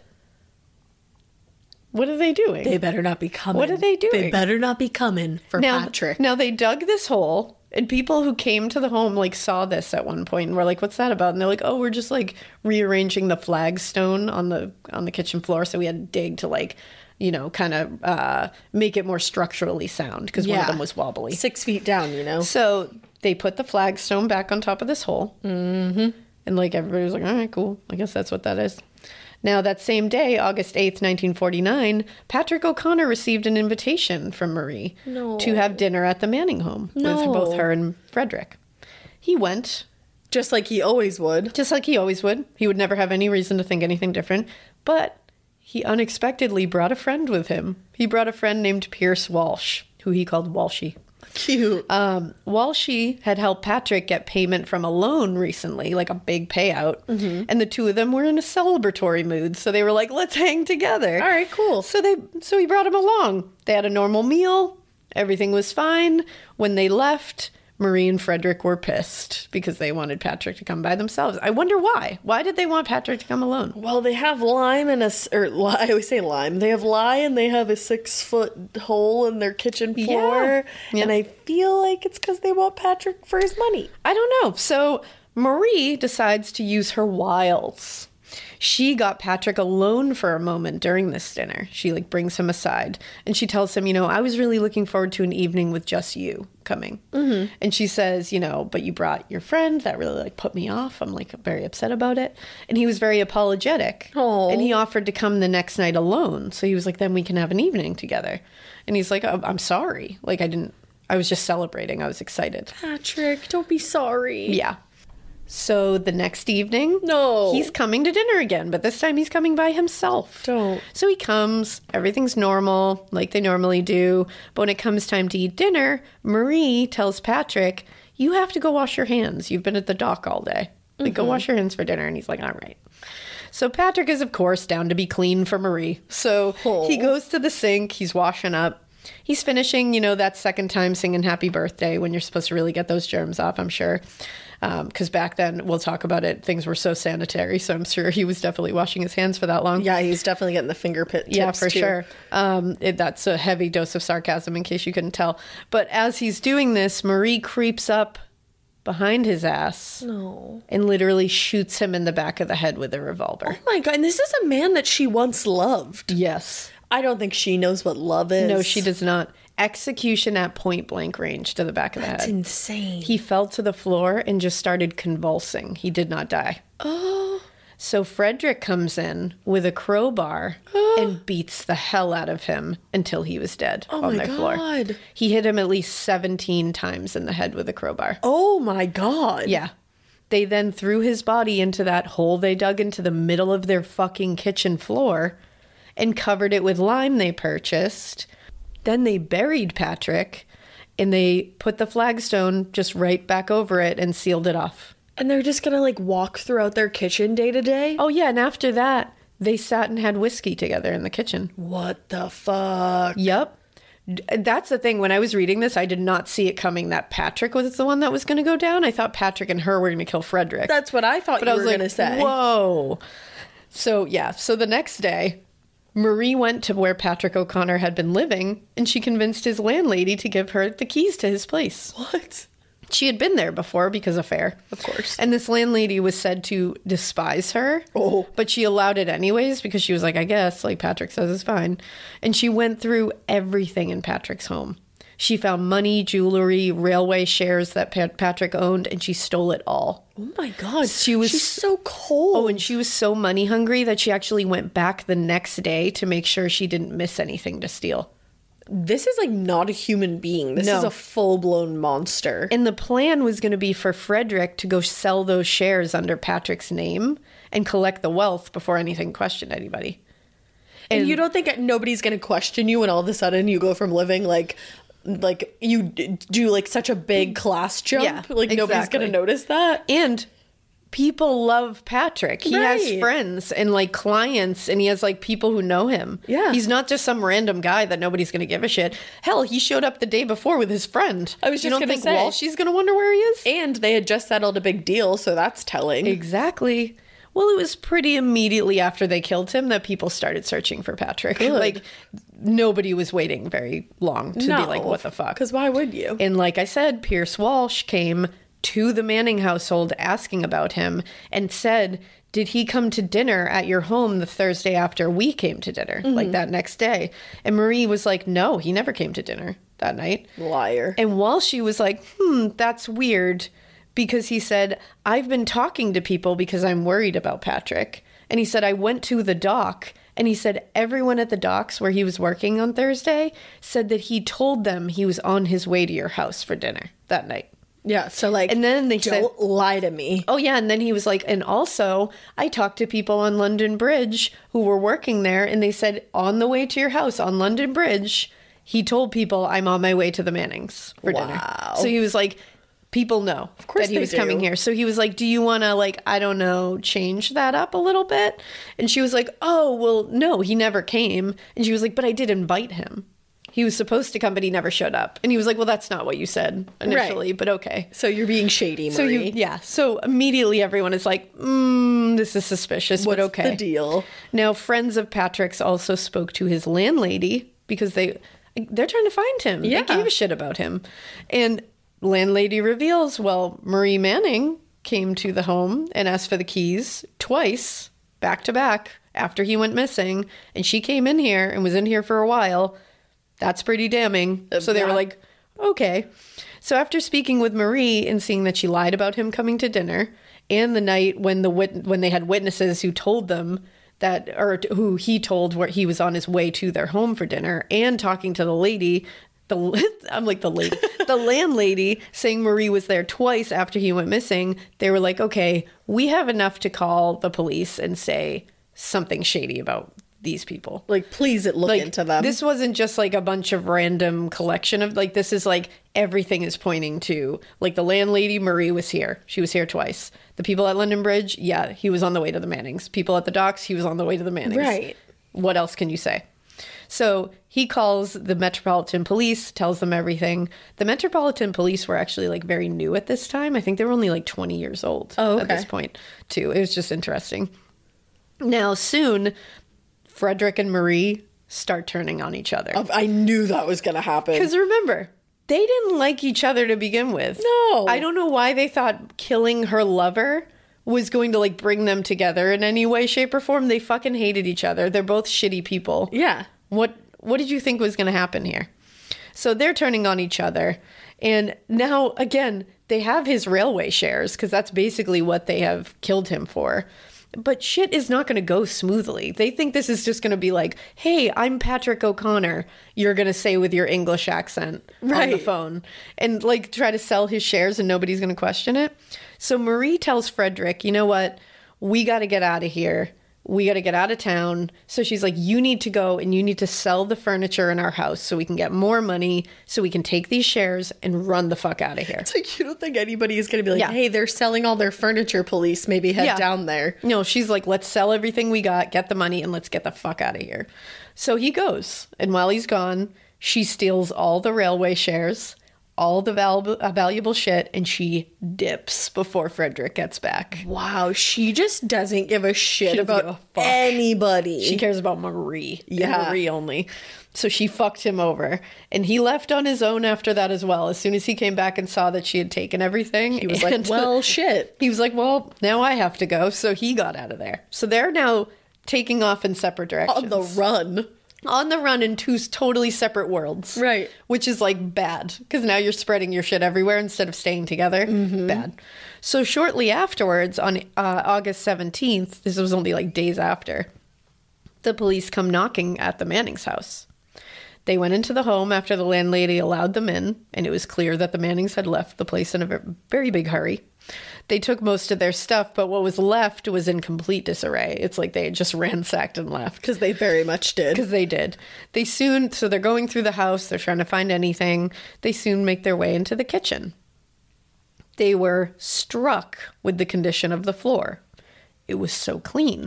Speaker 3: What are they doing?
Speaker 4: They better not be coming.
Speaker 3: What are they doing?
Speaker 4: They better not be coming for
Speaker 3: now,
Speaker 4: Patrick.
Speaker 3: Now, they dug this hole, and people who came to the home, like, saw this at one point and were like, what's that about? And they're like, oh, we're just, like, rearranging the flagstone on the on the kitchen floor, so we had to dig to, like, you know, kind of uh, make it more structurally sound, because one of
Speaker 4: Yeah.
Speaker 3: them was wobbly.
Speaker 4: Six feet down, you know?
Speaker 3: So they put the flagstone back on top of this hole. Mm-hmm. And, like, everybody was like, all right, cool. I guess that's what that is. Now, that same day, August eighth, nineteen forty-nine, Patrick O'Connor received an invitation from Marie
Speaker 4: No.
Speaker 3: to have dinner at the Manning home
Speaker 4: No.
Speaker 3: with both her and Frederick. He went,
Speaker 4: Just like he always would.
Speaker 3: just like he always would. He would never have any reason to think anything different. But he unexpectedly brought a friend with him. He brought a friend named Pierce Walsh, who he called Walshy.
Speaker 4: Cute.
Speaker 3: Um, Walshy had helped Patrick get payment from a loan recently, like a big payout. Mm-hmm. And the two of them were in a celebratory mood. So they were like, let's hang together.
Speaker 4: All right, cool.
Speaker 3: So they, so he brought him along. They had a normal meal. Everything was fine. When they left, Marie and Frederick were pissed because they wanted Patrick to come by themselves. I wonder why. Why did they want Patrick to come alone?
Speaker 4: Well, they have lime and a, s- or li- I always say lime. They have lye and they have a six foot hole in their kitchen floor.
Speaker 3: Yeah.
Speaker 4: And I feel like it's because they want Patrick for his money.
Speaker 3: I don't know. So Marie decides to use her wiles. She got Patrick alone for a moment during this dinner. She like brings him aside and she tells him, you know, I was really looking forward to an evening with just you coming. Mm-hmm. And she says, you know, but you brought your friend. That really like put me off. I'm like very upset about it. And he was very apologetic.
Speaker 4: Aw.
Speaker 3: And he offered to come the next night alone. So he was like, then we can have an evening together. And he's like, oh, I'm sorry. Like I didn't, I was just celebrating. I was excited.
Speaker 4: Patrick, don't be sorry.
Speaker 3: Yeah. So the next evening,
Speaker 4: No.
Speaker 3: he's coming to dinner again, but this time he's coming by himself.
Speaker 4: Don't.
Speaker 3: So he comes, everything's normal, like they normally do. But when it comes time to eat dinner, Marie tells Patrick, you have to go wash your hands. You've been at the dock all day. Like, go wash your hands for dinner. And he's like, all right. So Patrick is, of course, down to be clean for Marie. So
Speaker 4: Oh.
Speaker 3: he goes to the sink, he's washing up. He's finishing, you know, that second time singing happy birthday when you're supposed to really get those germs off, I'm sure. Because um, back then, we'll talk about it, things were so sanitary. So I'm sure he was definitely washing his hands for that long.
Speaker 4: Yeah, he's definitely getting the finger pit tips
Speaker 3: Yeah, for
Speaker 4: too.
Speaker 3: sure. Um, it, that's a heavy dose of sarcasm in case you couldn't tell. But as he's doing this, Marie creeps up behind his ass
Speaker 4: No.
Speaker 3: and literally shoots him in the back of the head with a revolver.
Speaker 4: Oh my God. And this is a man that she once loved.
Speaker 3: Yes.
Speaker 4: I don't think she knows what love is.
Speaker 3: No, she does not. Execution at point blank range to the back of the
Speaker 4: That's
Speaker 3: head.
Speaker 4: insane.
Speaker 3: He fell to the floor and just started convulsing. He did not die.
Speaker 4: oh.
Speaker 3: So Frederick comes in with a crowbar and beats the hell out of him until he was dead
Speaker 1: Oh
Speaker 3: on
Speaker 1: my
Speaker 3: the floor.
Speaker 1: God.
Speaker 3: He hit him at least seventeen times in the head with a crowbar.
Speaker 1: Oh my God.
Speaker 3: Yeah. They then threw his body into that hole they dug into the middle of their fucking kitchen floor and covered it with lime they purchased. Then they buried Patrick and they put the flagstone just right back over it and sealed it off.
Speaker 1: And they're just gonna like walk throughout their kitchen day to day?
Speaker 3: Oh, yeah. And after that, they sat and had whiskey together in the kitchen.
Speaker 1: What the fuck?
Speaker 3: Yep. D- That's the thing. When I was reading this, I did not see it coming that Patrick was the one that was going to go down. I thought Patrick and her were going to kill Frederick.
Speaker 1: That's what I thought
Speaker 3: but
Speaker 1: you
Speaker 3: I was
Speaker 1: were
Speaker 3: like,
Speaker 1: gonna say.
Speaker 3: whoa. So, yeah. So the next day, Marie went to where Patrick O'Connor had been living, and she convinced his landlady to give her the keys to his place.
Speaker 1: What?
Speaker 3: She had been there before because of fair.
Speaker 1: Of course.
Speaker 3: And this landlady was said to despise her.
Speaker 1: Oh.
Speaker 3: But she allowed it anyways because she was like, I guess, like Patrick says it's fine. And she went through everything in Patrick's home. She found money, jewelry, railway shares that Pat- Patrick owned, and she stole it all.
Speaker 1: Oh my God.
Speaker 3: She was-
Speaker 1: She's so cold.
Speaker 3: Oh, and she was so money hungry that she actually went back the next day to make sure she didn't miss anything to steal.
Speaker 1: This is like not a human being. This
Speaker 3: No.
Speaker 1: is a full blown monster.
Speaker 3: And the plan was going to be for Frederick to go sell those shares under Patrick's name and collect the wealth before anything questioned anybody.
Speaker 1: And you don't think nobody's going to question you when all of a sudden you go from living like like you d- do like such a big class jump?
Speaker 3: Yeah,
Speaker 1: like nobody's
Speaker 3: exactly.
Speaker 1: going to notice that?
Speaker 3: And people love Patrick. He has
Speaker 1: Right.
Speaker 3: friends and like clients, and he has like people who know him.
Speaker 1: Yeah.
Speaker 3: He's not just some random guy that nobody's going to give a shit. Hell, he showed up the day before with his friend.
Speaker 1: I was
Speaker 3: You
Speaker 1: just
Speaker 3: don't
Speaker 1: gonna
Speaker 3: think
Speaker 1: say.
Speaker 3: Walshy's going to wonder where he is?
Speaker 1: And they had just settled a big deal, so that's telling.
Speaker 3: Exactly. Well, it was pretty immediately after they killed him that people started searching for Patrick.
Speaker 1: Good.
Speaker 3: Like, nobody was waiting very long to be like, what the fuck?
Speaker 1: Because why would you?
Speaker 3: And like I said, Pierce Walsh came to the Manning household asking about him and said, did he come to dinner at your home the Thursday after we came to dinner, like that next day? And Marie was like, no, he never came to dinner that night.
Speaker 1: Liar.
Speaker 3: And Walshy was like, hmm, that's weird, because he said, I've been talking to people because I'm worried about Patrick. And he said, I went to the dock, and he said everyone at the docks where he was working on Thursday said that he told them he was on his way to your house for dinner that night.
Speaker 1: Yeah, so like,
Speaker 3: And then they
Speaker 1: don't
Speaker 3: said,
Speaker 1: lie to me.
Speaker 3: oh yeah, and then he was like, and also I talked to people on London Bridge who were working there, and they said on the way to your house on London Bridge, he told people I'm on my way to the Mannings for dinner.
Speaker 1: Wow.
Speaker 3: So he was like, people know of
Speaker 1: course
Speaker 3: that he
Speaker 1: they
Speaker 3: was coming
Speaker 1: do.
Speaker 3: here. So he was like, do you want to like, I don't know, change that up a little bit? And she was like, oh, well, no, he never came. And she was like, but I did invite him. He was supposed to come, but he never showed up. And he was like, well, that's not what you said initially, but okay.
Speaker 1: So you're being shady, Marie.
Speaker 3: So you, yeah. So immediately everyone is like, mm, this is suspicious,
Speaker 1: What's
Speaker 3: but okay.
Speaker 1: the deal?
Speaker 3: Now, friends of Patrick's also spoke to his landlady because they, they're trying to find him.
Speaker 1: Yeah.
Speaker 3: They gave a shit about him. And landlady reveals, well, Marie Manning came to the home and asked for the keys twice, back to back, after he went missing. And she came in here and was in here for a while. That's pretty damning. So they were
Speaker 1: yeah.
Speaker 3: like, okay. So after speaking with Marie and seeing that she lied about him coming to dinner, and the night when the wit- when they had witnesses who told them that, or t- who he told where he was on his way to their home for dinner, and talking to the lady, the I'm like the lady, the landlady, saying Marie was there twice after he went missing, they were like, okay, we have enough to call the police and say something shady about these people.
Speaker 1: Like, please look
Speaker 3: Like,
Speaker 1: into them.
Speaker 3: this wasn't just like a bunch of random collection of, like, this is like everything is pointing to, like, the landlady Marie was here. She was here twice. The people at London Bridge, yeah, he was on the way to the Mannings. People at the docks, he was on the way to the Mannings.
Speaker 1: Right.
Speaker 3: What else can you say? So he calls the Metropolitan Police, tells them everything. The Metropolitan Police were actually like very new at this time. I think they were only like twenty years old
Speaker 1: Oh,
Speaker 3: at this
Speaker 1: okay.
Speaker 3: point, too. It was just interesting. Now, soon, Frederick and Marie start turning on each other.
Speaker 1: I knew that was going to happen.
Speaker 3: Because remember, they didn't like each other to begin with.
Speaker 1: No.
Speaker 3: I don't know why they thought killing her lover was going to like bring them together in any way, shape, or form. They fucking hated each other. They're both shitty people.
Speaker 1: Yeah.
Speaker 3: What what did you think was going to happen here? So they're turning on each other. And now, again, they have his railway shares because that's basically what they have killed him for. But shit is not going to go smoothly. They think this is just going to be like, hey, I'm Patrick O'Connor. You're going to say with your English accent on the
Speaker 1: Right.
Speaker 3: phone. And like try to sell his shares and nobody's going to question it. So Marie tells Frederick, you know what? We got to get out of here. We got to get out of town. So she's like, you need to go and you need to sell the furniture in our house so we can get more money, so we can take these shares and run the fuck out of here.
Speaker 1: It's like, you don't think anybody is going to be like,
Speaker 3: Yeah.
Speaker 1: hey, they're selling all their furniture, police. Maybe head
Speaker 3: Yeah.
Speaker 1: down there.
Speaker 3: No, she's like, let's sell everything we got, get the money, and let's get the fuck out of here. So he goes. And while he's gone, she steals all the railway shares, all the val- uh, valuable shit, and she dips before Frederick gets back.
Speaker 1: Wow, she just doesn't give a shit
Speaker 3: She doesn't
Speaker 1: about
Speaker 3: give a fuck.
Speaker 1: anybody.
Speaker 3: She cares about Marie. and
Speaker 1: Yeah.
Speaker 3: Marie only. So she fucked him over. And he left on his own after that as well. As soon as he came back and saw that she had taken everything,
Speaker 1: He was like, well, shit.
Speaker 3: he was like, well, now I have to go. So he got out of there. So they're now taking off in separate directions.
Speaker 1: On the run.
Speaker 3: On the run in two totally separate worlds.
Speaker 1: Right.
Speaker 3: Which is like bad because now you're spreading your shit everywhere instead of staying together. Bad. So shortly afterwards, on uh, August seventeenth, this was only like days after, the police come knocking at the Manning's house. They went into the home after the landlady allowed them in, and it was clear that the Mannings had left the place in a ver- very big hurry. They took most of their stuff, but what was left was in complete disarray. It's like they had just ransacked and left.
Speaker 1: Because they very much did.
Speaker 3: Because they did. They soon, so they're going through the house, they're trying to find anything. They soon make their way into the kitchen. They were struck with the condition of the floor. It was so clean.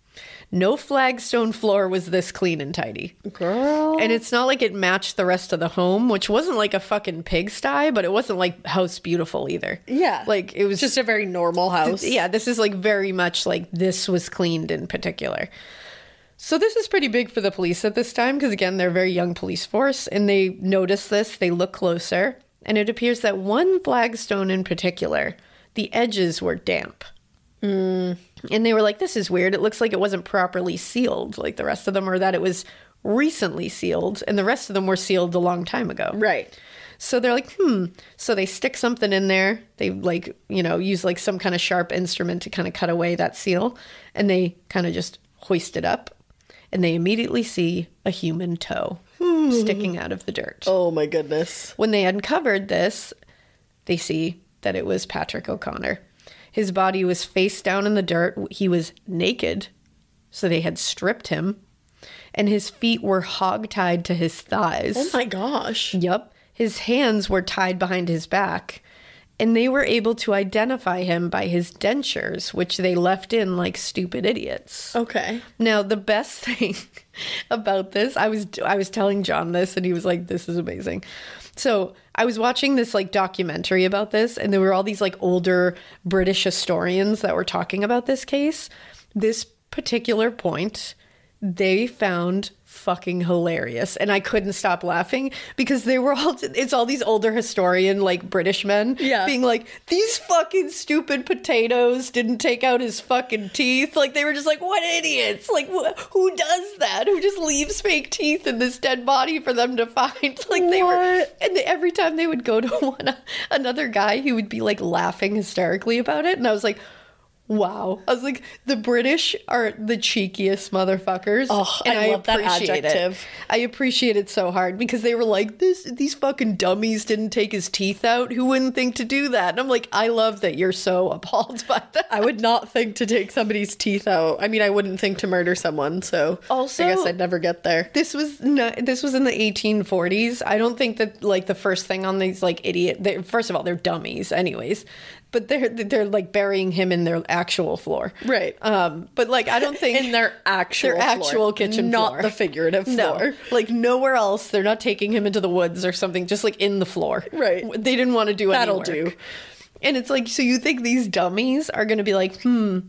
Speaker 3: No flagstone floor was this clean and tidy.
Speaker 1: Girl.
Speaker 3: And it's not like it matched the rest of the home, which wasn't like a fucking pigsty, but it wasn't like House Beautiful either.
Speaker 1: Yeah.
Speaker 3: Like it was
Speaker 1: Just a very normal house.
Speaker 3: yeah, this is like very much like this was cleaned in particular. So this is pretty big for the police at this time because, again, they're a very young police force, and they notice this, they look closer, and it appears that one flagstone in particular, the edges were damp. Mm. And they were like, this is weird. It looks like it wasn't properly sealed like the rest of them, or that it was recently sealed, and the rest of them were sealed a long time ago.
Speaker 1: Right.
Speaker 3: So they're like, hmm. So they stick something in there. They like, you know, use like some kind of sharp instrument to kind of cut away that seal. And they kind of just hoist it up. And they immediately see a human toe sticking out of the dirt.
Speaker 1: Oh my goodness.
Speaker 3: When they uncovered this, they see that it was Patrick O'Connor. His body was face down in the dirt. He was naked. So they had stripped him. And his feet were hog-tied to his thighs.
Speaker 1: Oh my gosh.
Speaker 3: Yep. His hands were tied behind his back, and they were able to identify him by his dentures, which they left in like stupid idiots.
Speaker 1: Okay.
Speaker 3: Now, the best thing about this, I was I was telling John this, and he was like, this is amazing. So I was watching this like documentary about this, and there were all these like older British historians that were talking about this case. This particular point, they found fucking hilarious, and I couldn't stop laughing because they were all it's all these older historian like British men
Speaker 1: Yeah.
Speaker 3: being like, these fucking stupid potatoes didn't take out his fucking teeth. Like they were just like, what idiots, like wh- who does that, who just leaves fake teeth in this dead body for them to find. Like they were,
Speaker 1: What?
Speaker 3: and they, every time they would go to one another guy, he would be like laughing hysterically about it, and I was like, wow. I was like, the British are the cheekiest motherfuckers.
Speaker 1: Oh, I love that
Speaker 3: appreciate
Speaker 1: adjective.
Speaker 3: It. I appreciate it so hard because they were like, this these fucking dummies didn't take his teeth out. Who wouldn't think to do that? And I'm like, I love that you're so appalled by that.
Speaker 1: I would not think to take somebody's teeth out. I mean, I wouldn't think to murder someone, so
Speaker 3: Also-
Speaker 1: I guess I'd never get there.
Speaker 3: This was no, this was in the eighteen forties. I don't think that like the first thing on these like idiot. They, first of all, they're dummies, anyways. But they're they're like burying him in their actual floor,
Speaker 1: Right.
Speaker 3: Um, but like I don't think
Speaker 1: In their actual
Speaker 3: their actual
Speaker 1: floor,
Speaker 3: kitchen
Speaker 1: not
Speaker 3: floor,
Speaker 1: the figurative floor.
Speaker 3: No, like nowhere else. They're not taking him into the woods or something. Just like in the floor,
Speaker 1: Right.
Speaker 3: They didn't want to do any
Speaker 1: That'll
Speaker 3: work.
Speaker 1: do.
Speaker 3: And it's like, so you think these dummies are going to be like, hmm,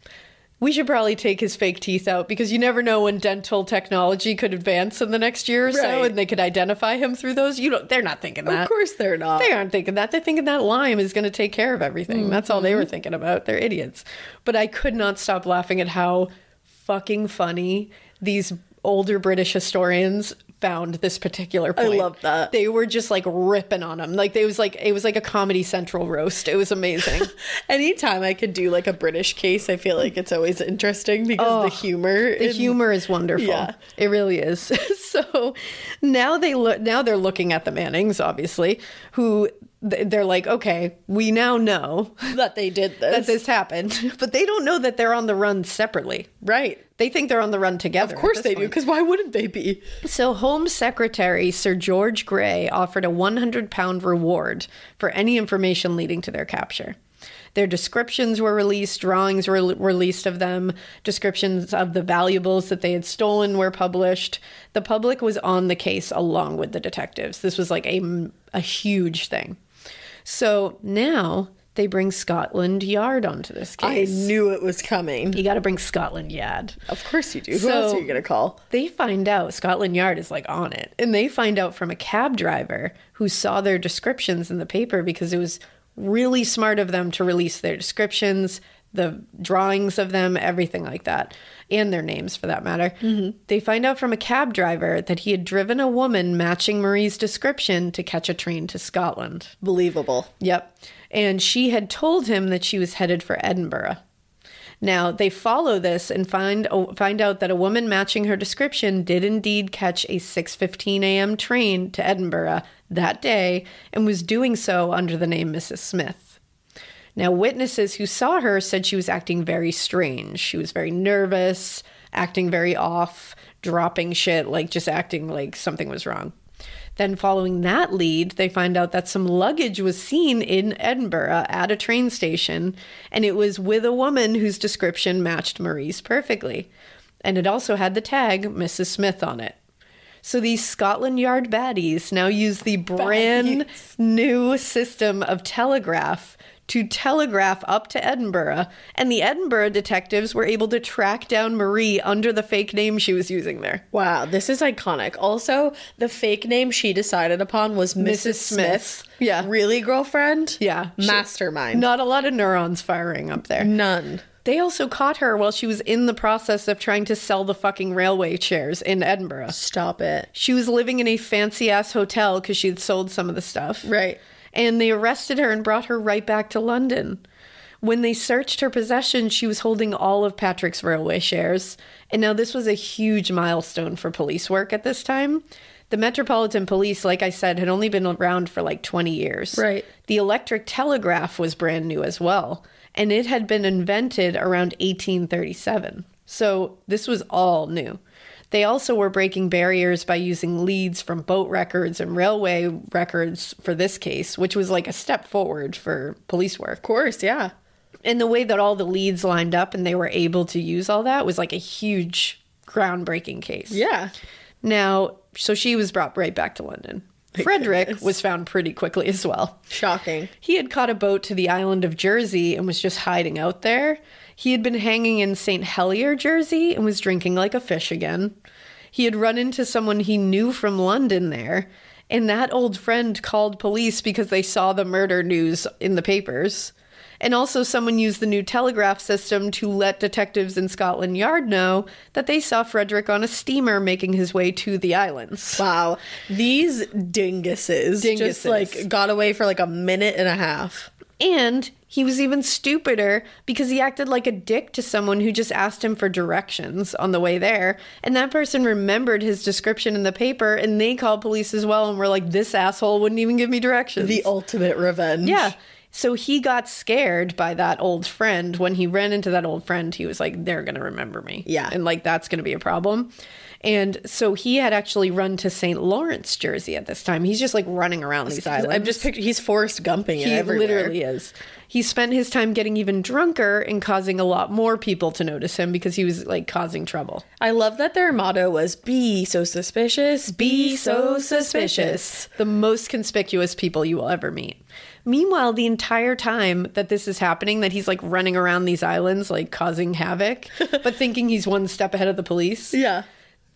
Speaker 3: we should probably take his fake teeth out because you never know when dental technology could advance in the next year or so,
Speaker 1: Right.
Speaker 3: and they could identify him through those. You don't. They're not thinking that.
Speaker 1: Of course they're not.
Speaker 3: They aren't thinking that. They're thinking that lime is going to take care of everything.
Speaker 1: Mm-hmm.
Speaker 3: That's all they were thinking about. They're idiots. But I could not stop laughing at how fucking funny these older British historians found this particular point.
Speaker 1: I love that.
Speaker 3: They were just like ripping on him. Like, it was like, it was like a Comedy Central roast. It was amazing.
Speaker 1: Anytime I could do like a British case, I feel like it's always interesting because
Speaker 3: Oh,
Speaker 1: the humor.
Speaker 3: The
Speaker 1: in-
Speaker 3: humor is wonderful.
Speaker 1: Yeah.
Speaker 3: It really is. So now they look, now they're looking at the Mannings, obviously, who th- they're like, okay, we now know
Speaker 1: that they did this.
Speaker 3: that this happened, but they don't know that they're on the run separately.
Speaker 1: Right.
Speaker 3: They think they're on the run together.
Speaker 1: Of course
Speaker 3: at
Speaker 1: they
Speaker 3: this
Speaker 1: do,
Speaker 3: point.
Speaker 1: because why wouldn't they be?
Speaker 3: So Home Secretary Sir George Grey offered a one hundred pound reward for any information leading to their capture. Their descriptions were released, drawings were released of them, descriptions of the valuables that they had stolen were published. The public was on the case along with the detectives. This was like a, a huge thing. So now they bring Scotland Yard onto this
Speaker 1: I
Speaker 3: case.
Speaker 1: knew it was coming.
Speaker 3: You got to bring Scotland Yard.
Speaker 1: Of course you do. Who
Speaker 3: So-
Speaker 1: else are you going to call?
Speaker 3: They find out, Scotland Yard is like on it, and they find out from a cab driver who saw their descriptions in the paper, because it was really smart of them to release their descriptions, the drawings of them, everything like that, and their names for that matter. Mm-hmm. They find out from a cab driver that he had driven a woman matching Marie's description to catch a train to Scotland.
Speaker 1: Believable.
Speaker 3: Yep. And she had told him that she was headed for Edinburgh. Now, they follow this and find find out that a woman matching her description did indeed catch a six fifteen a.m. train to Edinburgh that day and was doing so under the name Missus Smith. Now, witnesses who saw her said she was acting very strange. She was very nervous, acting very off, dropping shit, like just acting like something was wrong. Then following that lead, they find out that some luggage was seen in Edinburgh at a train station, and it was with a woman whose description matched Marie's perfectly. And it also had the tag Missus Smith on it. So these Scotland Yard baddies now use the brand
Speaker 1: Baddies.
Speaker 3: new system of telegraph to telegraph up to Edinburgh, and the Edinburgh detectives were able to track down Marie under the fake name she was using there.
Speaker 1: Wow, this is iconic. Also, the fake name she decided upon was Missus
Speaker 3: Missus Smith.
Speaker 1: Smith.
Speaker 3: Yeah.
Speaker 1: Really, girlfriend?
Speaker 3: Yeah.
Speaker 1: Mastermind.
Speaker 3: Not a lot of neurons firing up there.
Speaker 1: None.
Speaker 3: They also caught her while she was in the process of trying to sell the fucking railway shares in Edinburgh.
Speaker 1: Stop it.
Speaker 3: She was living in a fancy ass hotel because she had sold some of the stuff.
Speaker 1: Right.
Speaker 3: And they arrested her and brought her right back to London. When they searched her possessions, she was holding all of Patrick's railway shares. And now this was a huge milestone for police work at this time. The Metropolitan Police, like I said, had only been around for like twenty years.
Speaker 1: Right.
Speaker 3: The electric telegraph was brand new as well. And it had been invented around eighteen thirty-seven. So this was all new. They also were breaking barriers by using leads from boat records and railway records for this case, which was like a step forward for police work.
Speaker 1: Of course, yeah.
Speaker 3: And the way that all the leads lined up and they were able to use all that was like a huge groundbreaking case.
Speaker 1: Yeah.
Speaker 3: Now, so she was brought right back to London. Frederick
Speaker 1: goodness.
Speaker 3: was found pretty quickly as well.
Speaker 1: Shocking.
Speaker 3: He had caught a boat to the island of Jersey and was just hiding out there. He had been hanging in Saint Helier, Jersey, and was drinking like a fish again. He had run into someone he knew from London there, and that old friend called police because they saw the murder news in the papers. And also someone used the new telegraph system to let detectives in Scotland Yard know that they saw Frederick on a steamer making his way to the islands.
Speaker 1: Wow. These dinguses,
Speaker 3: Dinguses.
Speaker 1: just like got away for like a minute and a half.
Speaker 3: And he was even stupider because he acted like a dick to someone who just asked him for directions on the way there. And that person remembered his description in the paper and they called police as well and were like, this asshole wouldn't even give me directions.
Speaker 1: The ultimate revenge.
Speaker 3: Yeah. So he got scared by that old friend. When he ran into that old friend, he was like, they're going to remember me.
Speaker 1: Yeah.
Speaker 3: And like, that's going to be a problem. And so he had actually run to Saint Lawrence, Jersey at this time. He's just like running around these islands.
Speaker 1: I'm just picturing, he's Forrest Gumping it
Speaker 3: He
Speaker 1: everywhere.
Speaker 3: literally is. He spent his time getting even drunker and causing a lot more people to notice him because he was like causing trouble.
Speaker 1: I love that their motto was be so suspicious, be so suspicious.
Speaker 3: The most conspicuous people you will ever meet. Meanwhile, the entire time that this is happening, that he's like running around these islands, like causing havoc, but thinking he's one step ahead of the police.
Speaker 1: Yeah.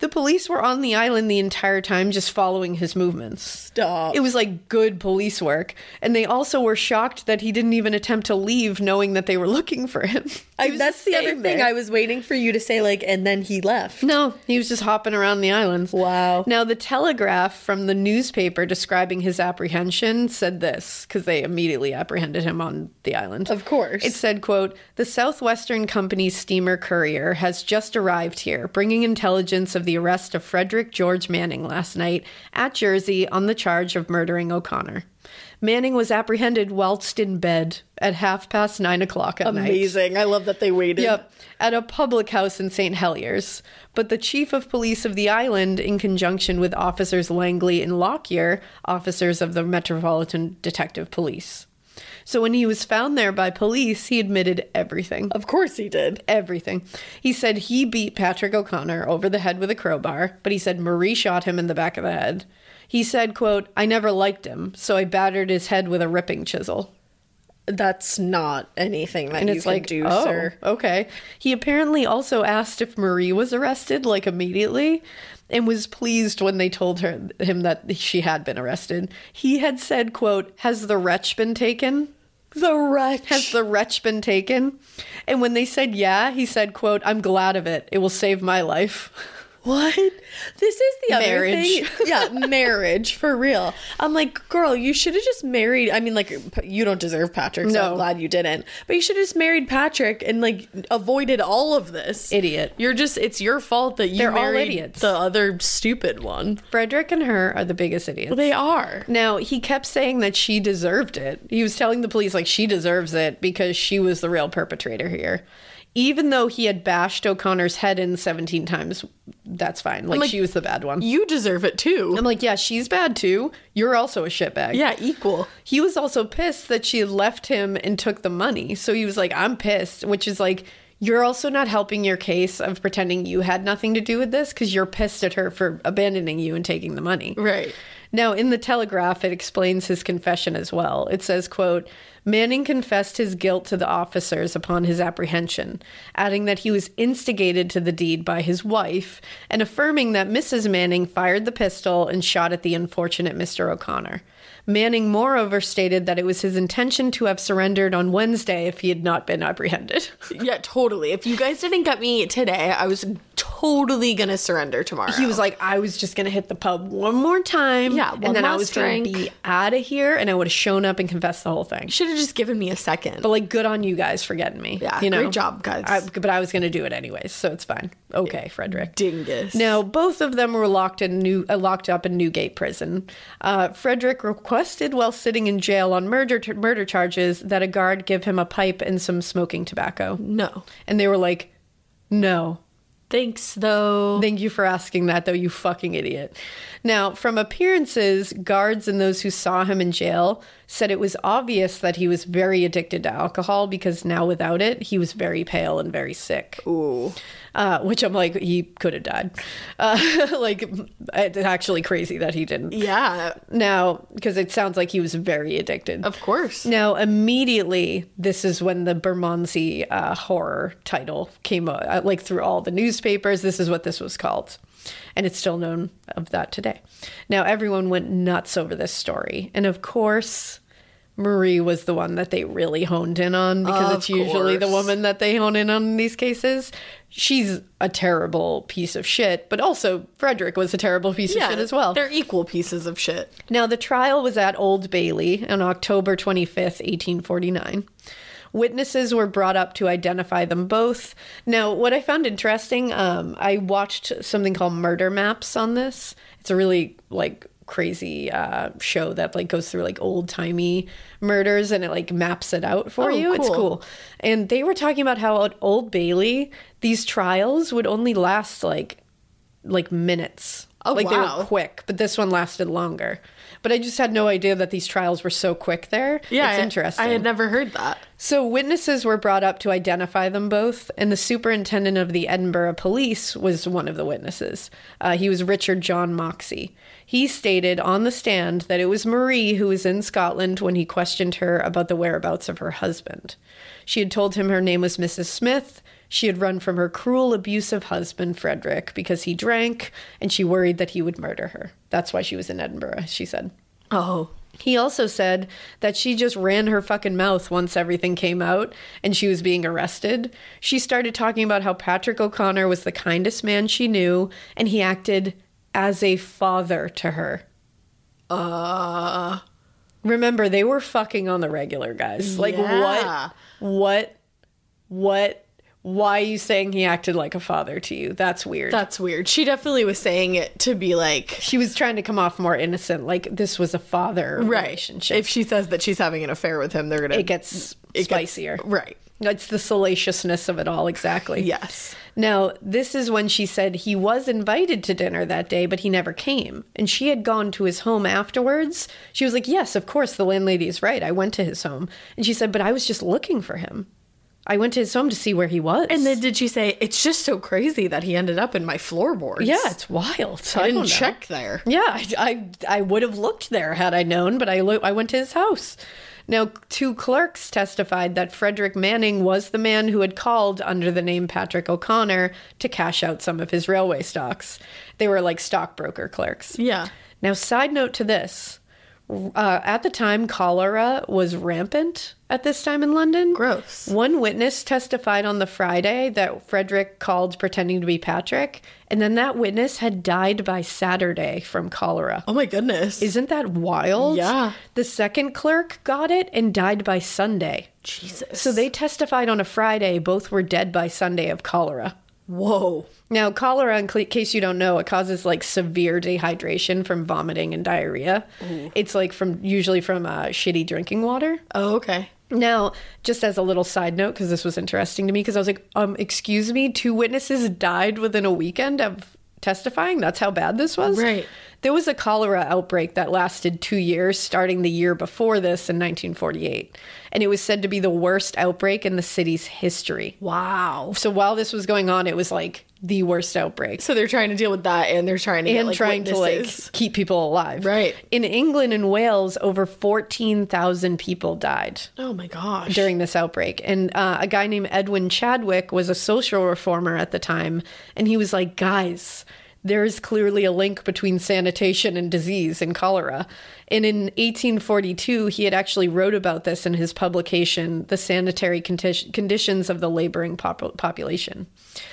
Speaker 3: The police were on the island the entire time, just following his movements.
Speaker 1: Stop.
Speaker 3: It was like good police work. And they also were shocked that he didn't even attempt to leave, knowing that they were looking for him.
Speaker 1: I,
Speaker 3: was
Speaker 1: that's the other
Speaker 3: staying
Speaker 1: thing.
Speaker 3: there.
Speaker 1: I was waiting for you to say, like, and then he left.
Speaker 3: No, he was just hopping around the islands.
Speaker 1: Wow.
Speaker 3: Now, the Telegraph from the newspaper describing his apprehension said this, because they immediately apprehended him on the island.
Speaker 1: Of course.
Speaker 3: It said, quote, "The Southwestern Company's steamer Courier has just arrived here, bringing intelligence of the arrest of Frederick George Manning last night at Jersey on the charge of murdering O'Connor. Manning was apprehended whilst in bed at half past nine o'clock at night."
Speaker 1: Amazing. I love that they waited.
Speaker 3: Yep, at a public house in Saint Heliers. But the chief of police of the island, in conjunction with officers Langley and Lockyer, officers of the Metropolitan Detective Police. So when he was found there by police, he admitted everything.
Speaker 1: Of course he did.
Speaker 3: Everything. He said he beat Patrick O'Connor over the head with a crowbar, but he said Marie shot him in the back of the head. He said, quote, "I never liked him, so I battered his head with a ripping chisel."
Speaker 1: That's not anything that
Speaker 3: And
Speaker 1: you
Speaker 3: it's
Speaker 1: can
Speaker 3: like,
Speaker 1: do,
Speaker 3: oh,
Speaker 1: sir.
Speaker 3: okay. He apparently also asked if Marie was arrested, like immediately, and was pleased when they told her him that she had been arrested. He had said, quote, "Has the wretch been taken?"
Speaker 1: The wretch.
Speaker 3: Has the wretch been taken? And when they said yeah, he said, quote, "I'm glad of it. It will save my life."
Speaker 1: What? This is the other
Speaker 3: Marriage.
Speaker 1: thing. Yeah, marriage, for real. I'm like, girl, you should have just married. I mean, like, you don't deserve Patrick, so
Speaker 3: No.
Speaker 1: I'm glad you didn't. But you should have just married Patrick and, like, avoided all of this.
Speaker 3: Idiot.
Speaker 1: You're just, it's your fault that you
Speaker 3: They're all
Speaker 1: married
Speaker 3: idiots.
Speaker 1: the other stupid one.
Speaker 3: Frederick and her are the biggest idiots.
Speaker 1: They are.
Speaker 3: Now, he kept saying that she deserved it. He was telling the police, like, she deserves it because she was the real perpetrator here. Even though he had bashed O'Connor's head in seventeen times, that's fine. Like,
Speaker 1: like,
Speaker 3: she was the bad one.
Speaker 1: You deserve it, too.
Speaker 3: I'm like, yeah, she's bad, too. You're also a shitbag.
Speaker 1: Yeah, equal.
Speaker 3: He was also pissed that she had left him and took the money. So he was like, I'm pissed, which is like, you're also not helping your case of pretending you had nothing to do with this because you're pissed at her for abandoning you and taking the money.
Speaker 1: Right.
Speaker 3: Now, in the Telegraph, it explains his confession as well. It says, quote, "Manning confessed his guilt to the officers upon his apprehension, adding that he was instigated to the deed by his wife and affirming that Missus Manning fired the pistol and shot at the unfortunate Mister O'Connor. Manning, moreover, stated that it was his intention to have surrendered on Wednesday if he had not been apprehended."
Speaker 1: Yeah, totally. If you guys didn't get me today, I was totally gonna surrender tomorrow.
Speaker 3: He was like, I was just going to hit the pub one more time.
Speaker 1: Yeah, one
Speaker 3: and then I
Speaker 1: last
Speaker 3: was going to
Speaker 1: drink.
Speaker 3: be out of here and I would have shown up and confessed the whole thing.
Speaker 1: should have just given me a second.
Speaker 3: But like, good on you guys for getting me.
Speaker 1: Yeah,
Speaker 3: you know?
Speaker 1: great job, guys.
Speaker 3: I, but I was going to do it anyways, so it's fine. Okay, Frederick.
Speaker 1: Dingus.
Speaker 3: Now, both of them were locked in New, uh, locked up in Newgate Prison. Uh, Frederick requested, while sitting in jail on murder t- murder charges, that a guard give him a pipe and some smoking tobacco.
Speaker 1: No.
Speaker 3: And they were like, "No."
Speaker 1: Thanks, though.
Speaker 3: Thank you for asking that, though, you fucking idiot. Now, from appearances, guards and those who saw him in jail said it was obvious that he was very addicted to alcohol because now without it, he was very pale and very sick.
Speaker 1: Ooh.
Speaker 3: Uh, which I'm like, he could have died. Uh, like, it's actually crazy that he didn't.
Speaker 1: Yeah,
Speaker 3: Now, because it sounds like he was very addicted.
Speaker 1: of course.
Speaker 3: Now, immediately, this is when the Bermondsey uh, horror title came out, uh, like through all the newspapers. This is what this was called. And it's still known of that today. Now, everyone went nuts over this story. And of course, Marie was the one that they really honed in on because
Speaker 1: Of
Speaker 3: it's usually the
Speaker 1: course.
Speaker 3: woman that they hone in on in these cases. She's a terrible piece of shit, but also Frederick was a terrible piece of shit as well.
Speaker 1: They're equal pieces of shit.
Speaker 3: Now, the trial was at Old Bailey on October twenty-fifth, eighteen forty-nine. Witnesses were brought up to identify them both. Now, what I found interesting, um, I watched something called Murder Maps on this. It's a really, like, crazy uh, show that, like, goes through, like, old-timey murders and it, like, maps it out for
Speaker 1: Oh,
Speaker 3: you. It's
Speaker 1: cool.
Speaker 3: cool. And they were talking about how at Old Bailey, these trials would only last, like, like minutes.
Speaker 1: Oh,
Speaker 3: like, they
Speaker 1: wow.
Speaker 3: were quick, but this one lasted longer. But I just had no idea that these trials were so quick there.
Speaker 1: Yeah,
Speaker 3: it's
Speaker 1: I-
Speaker 3: interesting.
Speaker 1: I had never heard that.
Speaker 3: So witnesses were brought up to identify them both, and the superintendent of the Edinburgh Police was one of the witnesses. Uh, he was Richard John Moxey. He stated on the stand that it was Marie who was in Scotland when he questioned her about the whereabouts of her husband. She had told him her name was Missus Smith. She had run from her cruel, abusive husband, Frederick, because he drank, and she worried that he would murder her. That's why she was in Edinburgh, she said.
Speaker 4: Oh.
Speaker 3: He also said that she just ran her fucking mouth once everything came out and she was being arrested. She started talking about how Patrick O'Connor was the kindest man she knew, and he acted as a father to her.
Speaker 4: Uh...
Speaker 3: Remember, they were fucking on the regular, guys. Like,
Speaker 4: Yeah.
Speaker 3: what? What? What? Why are you saying he acted like a father to you? That's weird.
Speaker 4: That's weird. She definitely was saying it to be like...
Speaker 3: She was trying to come off more innocent, like this was a father
Speaker 4: Right.
Speaker 3: relationship.
Speaker 4: If she says that she's having an affair with him, they're gonna...
Speaker 3: It gets
Speaker 4: it gets-
Speaker 3: spicier.
Speaker 4: right.
Speaker 3: It's the salaciousness of it all, exactly.
Speaker 4: Yes.
Speaker 3: Now, this is when she said he was invited to dinner that day, but he never came. And she had gone to his home afterwards. She was like, yes, of course, the landlady is right. I went to his home. And she said, but I was just looking for him. I went to his home to see where he was.
Speaker 4: And then did she say, it's just so crazy that he ended up in my floorboards?
Speaker 3: Yeah, it's wild.
Speaker 4: I didn't
Speaker 3: don't know.
Speaker 4: check there.
Speaker 3: Yeah, I, I, I would have looked there had I known, but I, lo- I went to his house. Now, two clerks testified that Frederick Manning was the man who had called under the name Patrick O'Connor to cash out some of his railway stocks. They were like stockbroker clerks.
Speaker 4: Yeah.
Speaker 3: Now, side note to this. Uh, at the time, cholera was rampant at this time in London.
Speaker 4: Gross.
Speaker 3: One witness testified on the Friday that Frederick called pretending to be Patrick, and then that witness had died by Saturday from cholera.
Speaker 4: Oh my goodness.
Speaker 3: Isn't that wild?
Speaker 4: Yeah.
Speaker 3: The second clerk got it and died by Sunday.
Speaker 4: Jesus.
Speaker 3: So they testified on a Friday. Both were dead by Sunday of cholera.
Speaker 4: Whoa.
Speaker 3: Now, cholera, in cl- case you don't know, it causes like severe dehydration from vomiting and diarrhea. Ooh. It's like from usually from uh, shitty drinking water.
Speaker 4: Oh, okay.
Speaker 3: Now, just as a little side note, because this was interesting to me, because I was like, um, excuse me, two witnesses died within a weekend of testifying? That's how bad this was?
Speaker 4: Right.
Speaker 3: There was a cholera outbreak that lasted two years, starting the year before this in nineteen forty-eight. And it was said to be the worst outbreak in the city's history.
Speaker 4: Wow.
Speaker 3: So while this was going on, it was like the worst outbreak.
Speaker 4: So they're trying to deal with that, and they're trying to
Speaker 3: And
Speaker 4: get, like,
Speaker 3: trying
Speaker 4: witnesses.
Speaker 3: to like keep people alive.
Speaker 4: Right.
Speaker 3: In England and Wales, over fourteen thousand people died
Speaker 4: Oh my gosh.
Speaker 3: during this outbreak. And uh, a guy named Edwin Chadwick was a social reformer at the time. And he was like, guys, there's clearly a link between sanitation and disease and cholera. And in eighteen forty-two, he had actually wrote about this in his publication, The Sanitary Condi- Conditions of the Laboring Pop- Population.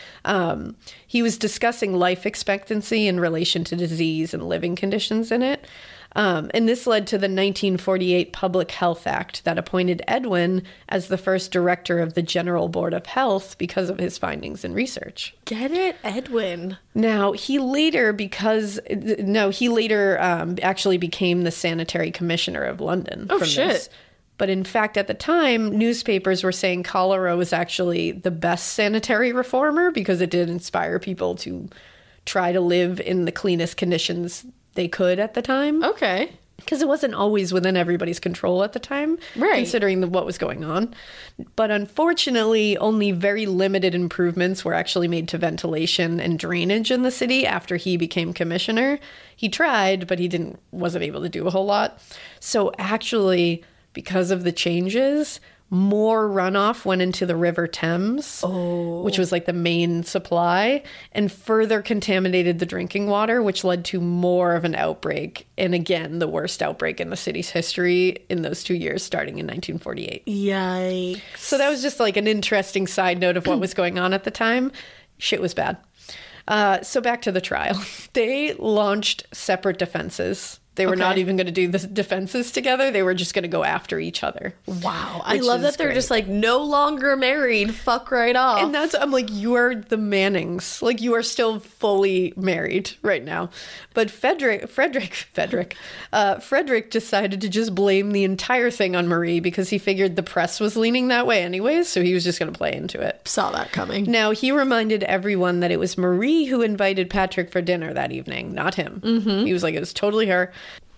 Speaker 3: Um, he was discussing life expectancy in relation to disease and living conditions in it. Um, and this led to the nineteen forty-eight Public Health Act that appointed Edwin as the first director of the General Board of Health because of his findings and research.
Speaker 4: Get it, Edwin.
Speaker 3: Now, he later, because, no, he later um, actually became the Sanitary Commissioner of London.
Speaker 4: Oh,
Speaker 3: from
Speaker 4: shit.
Speaker 3: This. But in fact, at the time, newspapers were saying cholera was actually the best sanitary reformer because it did inspire people to try to live in the cleanest conditions they could at the time.
Speaker 4: Okay.
Speaker 3: Because it wasn't always within everybody's control at the time,
Speaker 4: Right.
Speaker 3: considering the, what was going on. But unfortunately, only very limited improvements were actually made to ventilation and drainage in the city after he became commissioner. He tried, but he didn't wasn't able to do a whole lot. So actually, because of the changes, more runoff went into the River Thames,
Speaker 4: Oh.
Speaker 3: which was like the main supply, and further contaminated the drinking water, which led to more of an outbreak. And again, the worst outbreak in the city's history in those two years, starting in nineteen forty-eight.
Speaker 4: Yikes.
Speaker 3: So that was just like an interesting side note of what was going on at the time. Shit was bad. Uh, so back to the trial. They launched separate defenses. They were
Speaker 4: Okay.
Speaker 3: not even going to do the defenses together. They were just going to go after each other.
Speaker 4: Wow. I
Speaker 3: Which
Speaker 4: love
Speaker 3: is
Speaker 4: that they're
Speaker 3: great.
Speaker 4: just like no longer married. Fuck right off.
Speaker 3: And that's, I'm like, you are the Mannings. Like, you are still fully married right now. But Frederick, Frederick, Frederick, uh, Frederick decided to just blame the entire thing on Marie because he figured the press was leaning that way anyways. So he was just going to play into it.
Speaker 4: Saw that coming.
Speaker 3: Now, he reminded everyone that it was Marie who invited Patrick for dinner that evening, not him. Mm-hmm. He was like, it was totally her.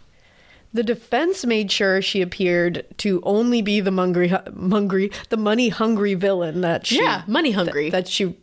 Speaker 3: The defense made sure she appeared to only be the mungry, mungry, the money-hungry villain that she,
Speaker 4: Yeah, money hungry.
Speaker 3: that, that she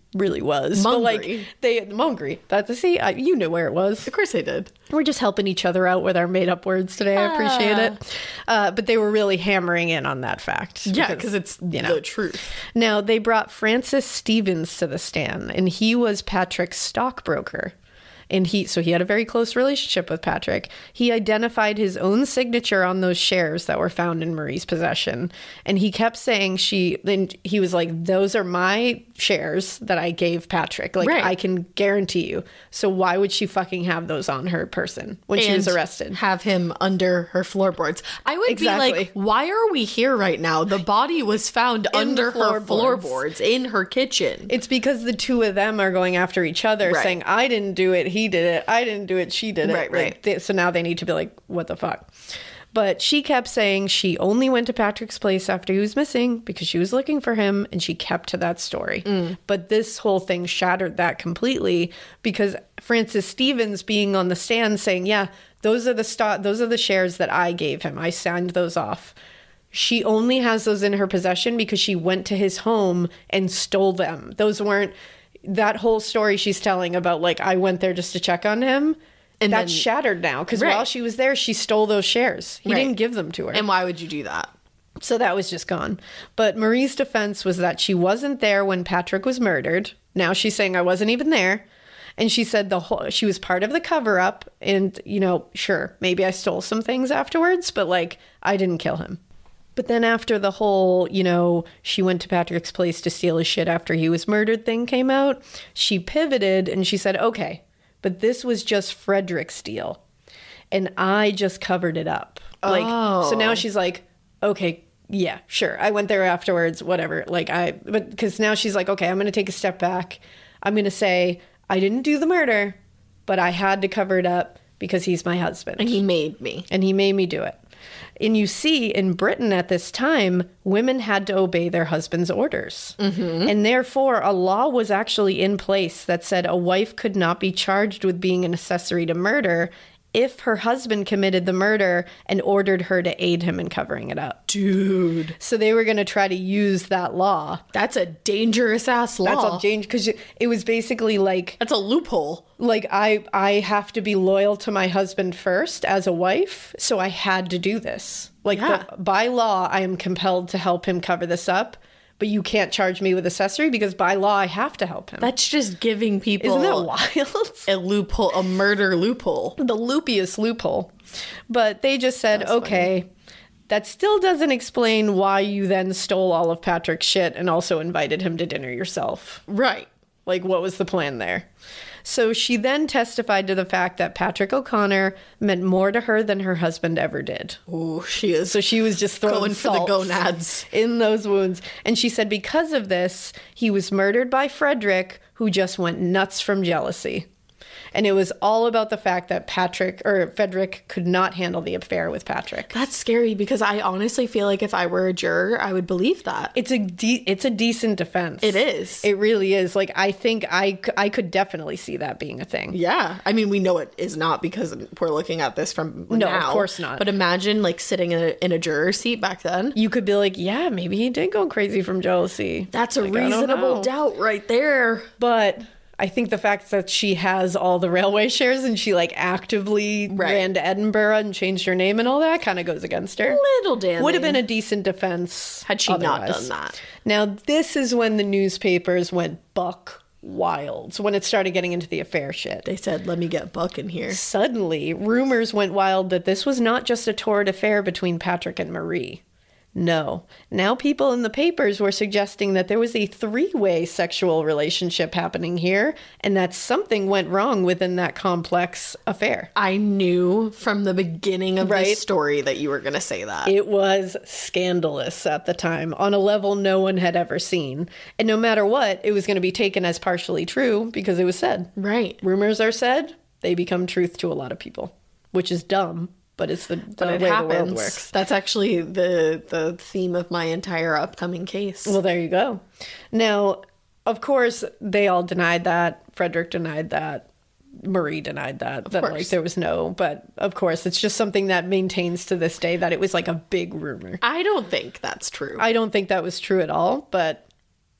Speaker 3: really was. But like
Speaker 4: Mungry.
Speaker 3: they Mungry. That's see, I, you knew where it was.
Speaker 4: Of course I did.
Speaker 3: We're just helping each other out with our made up words today. I appreciate it. Uh, but they were really hammering in on that fact.
Speaker 4: Yeah, because it's
Speaker 3: you know.
Speaker 4: the truth.
Speaker 3: Now they brought Francis Stevens to the stand, and he was Patrick's stockbroker. And he, so he had a very close relationship with Patrick. He identified his own signature on those shares that were found in Marie's possession. And he kept saying she, then he was like, those are my shares that I gave Patrick. Like,
Speaker 4: Right.
Speaker 3: I can guarantee you. So why would she fucking have those on her person when she was
Speaker 4: And
Speaker 3: arrested?
Speaker 4: have him under her floorboards. I would
Speaker 3: Exactly.
Speaker 4: be like, why are we here right now? The body was found under her
Speaker 3: floorboards.
Speaker 4: floorboards in her kitchen.
Speaker 3: It's because the two of them are going after each other,
Speaker 4: Right.
Speaker 3: saying, I didn't do it, he did it, I didn't do it, she did it.
Speaker 4: Right,
Speaker 3: Like,
Speaker 4: right.
Speaker 3: they- so now they need to be like, what the fuck? But she kept saying she only went to Patrick's place after he was missing because she was looking for him, and she kept to that story.
Speaker 4: Mm.
Speaker 3: But this whole thing shattered that completely because Francis Stevens being on the stand saying, yeah, those are the sto- those are the shares that I gave him. I signed those off. She only has those in her possession because she went to his home and stole them. Those weren't that whole story she's telling about, like, I went there just to check on him.
Speaker 4: And
Speaker 3: that's
Speaker 4: then-
Speaker 3: shattered now because
Speaker 4: Right.
Speaker 3: while she was there, she stole those shares. He
Speaker 4: Right.
Speaker 3: didn't give them to her.
Speaker 4: And why would you do that?
Speaker 3: So that was just gone. But Marie's defense was that she wasn't there when Patrick was murdered. Now she's saying I wasn't even there. And she said the whole she was part of the cover up, and you know, sure, maybe I stole some things afterwards, but like I didn't kill him. But then after the whole, you know, she went to Patrick's place to steal his shit after he was murdered thing came out, she pivoted and she said, "Okay, but this was just Frederick's deal. And I just covered it up." Like so now she's like, "Okay, yeah, sure. I went there afterwards, whatever." Like I but cuz now she's like, "Okay, I'm going to take a step back. I'm going to say I didn't do the murder, but I had to cover it up because he's my husband.
Speaker 4: And he made me.
Speaker 3: And he made me do it." And you see, in Britain at this time, women had to obey their husband's orders. Mm-hmm. And therefore, a law was actually in place that said a wife could not be charged with being an accessory to murder if her husband committed the murder and ordered her to aid him in covering it up.
Speaker 4: Dude.
Speaker 3: So they were going to try to use that law.
Speaker 4: That's a dangerous ass law.
Speaker 3: That's all change because it was basically like
Speaker 4: That's a loophole.
Speaker 3: like I I have to be loyal to my husband first as a wife, so I had to do this. Like
Speaker 4: Yeah.
Speaker 3: the, by law, I am compelled to help him cover this up, but you can't charge me with accessory because by law I have to help him.
Speaker 4: That's just giving people
Speaker 3: Isn't that wild?
Speaker 4: a loophole, a murder loophole.
Speaker 3: The loopiest loophole. But they just said, okay, that still doesn't explain why you then stole all of Patrick's shit and also invited him to dinner yourself.
Speaker 4: Right.
Speaker 3: Like, what was the plan there? So she then testified to the fact that Patrick O'Connor meant more to her than her husband ever did.
Speaker 4: Oh, she is
Speaker 3: So she was just throwing
Speaker 4: going for the
Speaker 3: salts
Speaker 4: gonads.
Speaker 3: in those wounds. And she said because of this, he was murdered by Frederick, who just went nuts from jealousy. And it was all about the fact that Patrick or Frederick could not handle the affair with Patrick.
Speaker 4: That's scary because I honestly feel like if I were a juror, I would believe that.
Speaker 3: It's a de- it's a decent defense.
Speaker 4: It is.
Speaker 3: It really is. Like I think I c- I could definitely see that being a thing.
Speaker 4: Yeah. I mean, we know it is not because we're looking at this from
Speaker 3: No, of
Speaker 4: now.
Speaker 3: course not.
Speaker 4: But imagine like sitting in a, in a juror seat back then.
Speaker 3: You could be like, yeah, maybe he did go crazy from jealousy.
Speaker 4: That's a
Speaker 3: Like, I don't
Speaker 4: reasonable
Speaker 3: know.
Speaker 4: doubt right there.
Speaker 3: But I think the fact that she has all the railway shares and she like actively
Speaker 4: Right.
Speaker 3: ran to Edinburgh and changed her name and all that kind of goes against her.
Speaker 4: Little damning.
Speaker 3: Would have been a decent defense
Speaker 4: Had she not
Speaker 3: otherwise.
Speaker 4: done that.
Speaker 3: Now, this is when the newspapers went buck wild, when it started getting into the affair shit.
Speaker 4: They said, let me get Buck in here.
Speaker 3: Suddenly, rumors went wild that this was not just a torrid affair between Patrick and Marie. No. Now people in the papers were suggesting that there was a three-way sexual relationship happening here and that something went wrong within that complex affair.
Speaker 4: I knew from the beginning of
Speaker 3: Right.
Speaker 4: this story that you were going to say that.
Speaker 3: It was scandalous at the time on a level no one had ever seen. And no matter what, it was going to be taken as partially true because it was said.
Speaker 4: right.
Speaker 3: Rumors are said, they become truth to a lot of people, which is dumb, but it's the, the
Speaker 4: But it
Speaker 3: way
Speaker 4: happens.
Speaker 3: the world works.
Speaker 4: That's actually the the theme of my entire upcoming case.
Speaker 3: Well, there you go. Now, of course, they all denied that. Frederick denied that. Marie denied that. That like
Speaker 4: course.
Speaker 3: there was no, but of course, it's just something that maintains to this day that it was like a big rumor.
Speaker 4: I don't think that's true.
Speaker 3: I don't think that was true at all, but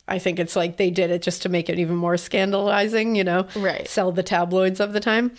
Speaker 3: I think it's like they did it just to make it even more scandalizing, you know?
Speaker 4: Right.
Speaker 3: Sell the tabloids of the time.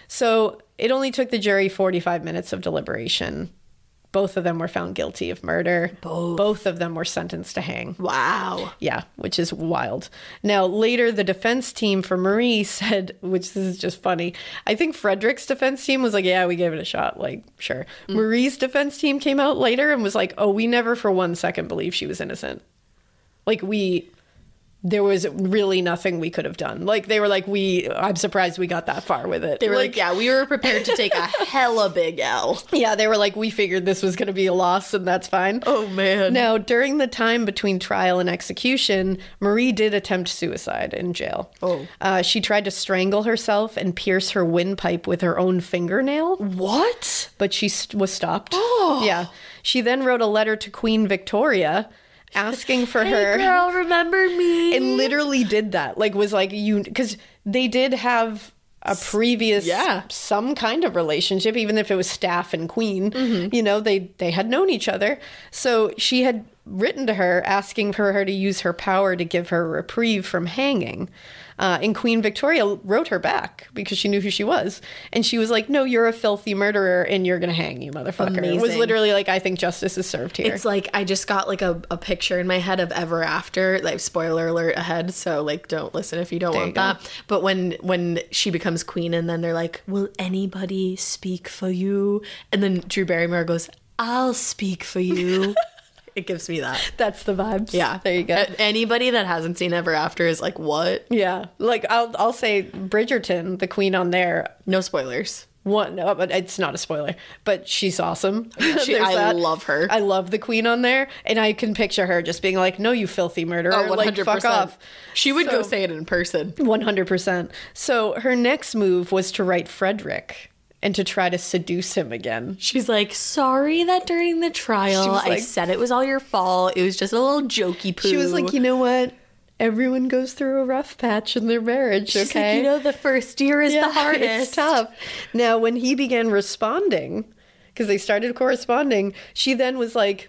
Speaker 3: So it only took the jury forty-five minutes of deliberation. Both of them were found guilty of murder.
Speaker 4: Both.
Speaker 3: Both of them were sentenced to hang.
Speaker 4: Wow.
Speaker 3: Yeah, which is wild. Now, later, the defense team for Marie said, which this is just funny, I think Frederick's defense team was like, yeah, we gave it a shot. Like, sure. Mm. Marie's defense team came out later and was like, oh, we never for one second believed she was innocent. Like, we... There was really nothing we could have done. Like, they were like, we, I'm surprised we got that far with it.
Speaker 4: They were like, like, yeah, we were prepared to take a hella big L.
Speaker 3: Yeah, they were like, we figured this was going to be a loss and that's fine.
Speaker 4: Oh, man.
Speaker 3: Now, during the time between trial and execution, Marie did attempt suicide in jail.
Speaker 4: Oh.
Speaker 3: Uh, she tried to strangle herself and pierce her windpipe with her own fingernail.
Speaker 4: What?
Speaker 3: But she st- was stopped.
Speaker 4: Oh.
Speaker 3: Yeah. She then wrote a letter to Queen Victoria asking for
Speaker 4: hey,
Speaker 3: her.
Speaker 4: girl, remember me?
Speaker 3: And literally did that. Like, was like, you, because they did have a previous,
Speaker 4: yeah.
Speaker 3: some kind of relationship, even if it was staff and queen,
Speaker 4: mm-hmm.
Speaker 3: you know, they, they had known each other. So she had written to her asking for her to use her power to give her a reprieve from hanging. Uh, and Queen Victoria wrote her back because she knew who she was. And she was like, no, you're a filthy murderer and you're going to hang, you motherfucker.
Speaker 4: Amazing.
Speaker 3: It was literally like, I think justice is served here.
Speaker 4: It's like, I just got like a, a picture in my head of Ever After, like spoiler alert ahead. So like, don't listen if you don't
Speaker 3: There
Speaker 4: want
Speaker 3: you go.
Speaker 4: that. But when, when she becomes queen and then they're like, will anybody speak for you? And then Drew Barrymore goes, I'll speak for you. It gives me that.
Speaker 3: That's the vibes.
Speaker 4: Yeah.
Speaker 3: There you go.
Speaker 4: A- anybody that hasn't seen Ever After is like, what?
Speaker 3: Yeah. Like, I'll I'll say Bridgerton, the queen on there.
Speaker 4: No spoilers.
Speaker 3: One, no, but it's not a spoiler. But she's awesome.
Speaker 4: She,
Speaker 3: There's
Speaker 4: I
Speaker 3: that.
Speaker 4: love her.
Speaker 3: I love the queen on there. And I can picture her just being like, no, you filthy murderer.
Speaker 4: Oh, one hundred percent.
Speaker 3: Like, fuck off.
Speaker 4: She would go
Speaker 3: So-
Speaker 4: say it in person.
Speaker 3: one hundred percent. So her next move was to write Frederick and to try to seduce him again.
Speaker 4: She's like, sorry that during the trial
Speaker 3: She was
Speaker 4: I
Speaker 3: like-
Speaker 4: said it was all your fault. It was just a little jokey poo.
Speaker 3: She was like, you know what? Everyone goes through a rough patch in their marriage,
Speaker 4: She's
Speaker 3: okay?
Speaker 4: like, you know, the first year is
Speaker 3: Yeah,
Speaker 4: the hardest.
Speaker 3: It's tough. Now, when he began responding, because they started corresponding, she then was like,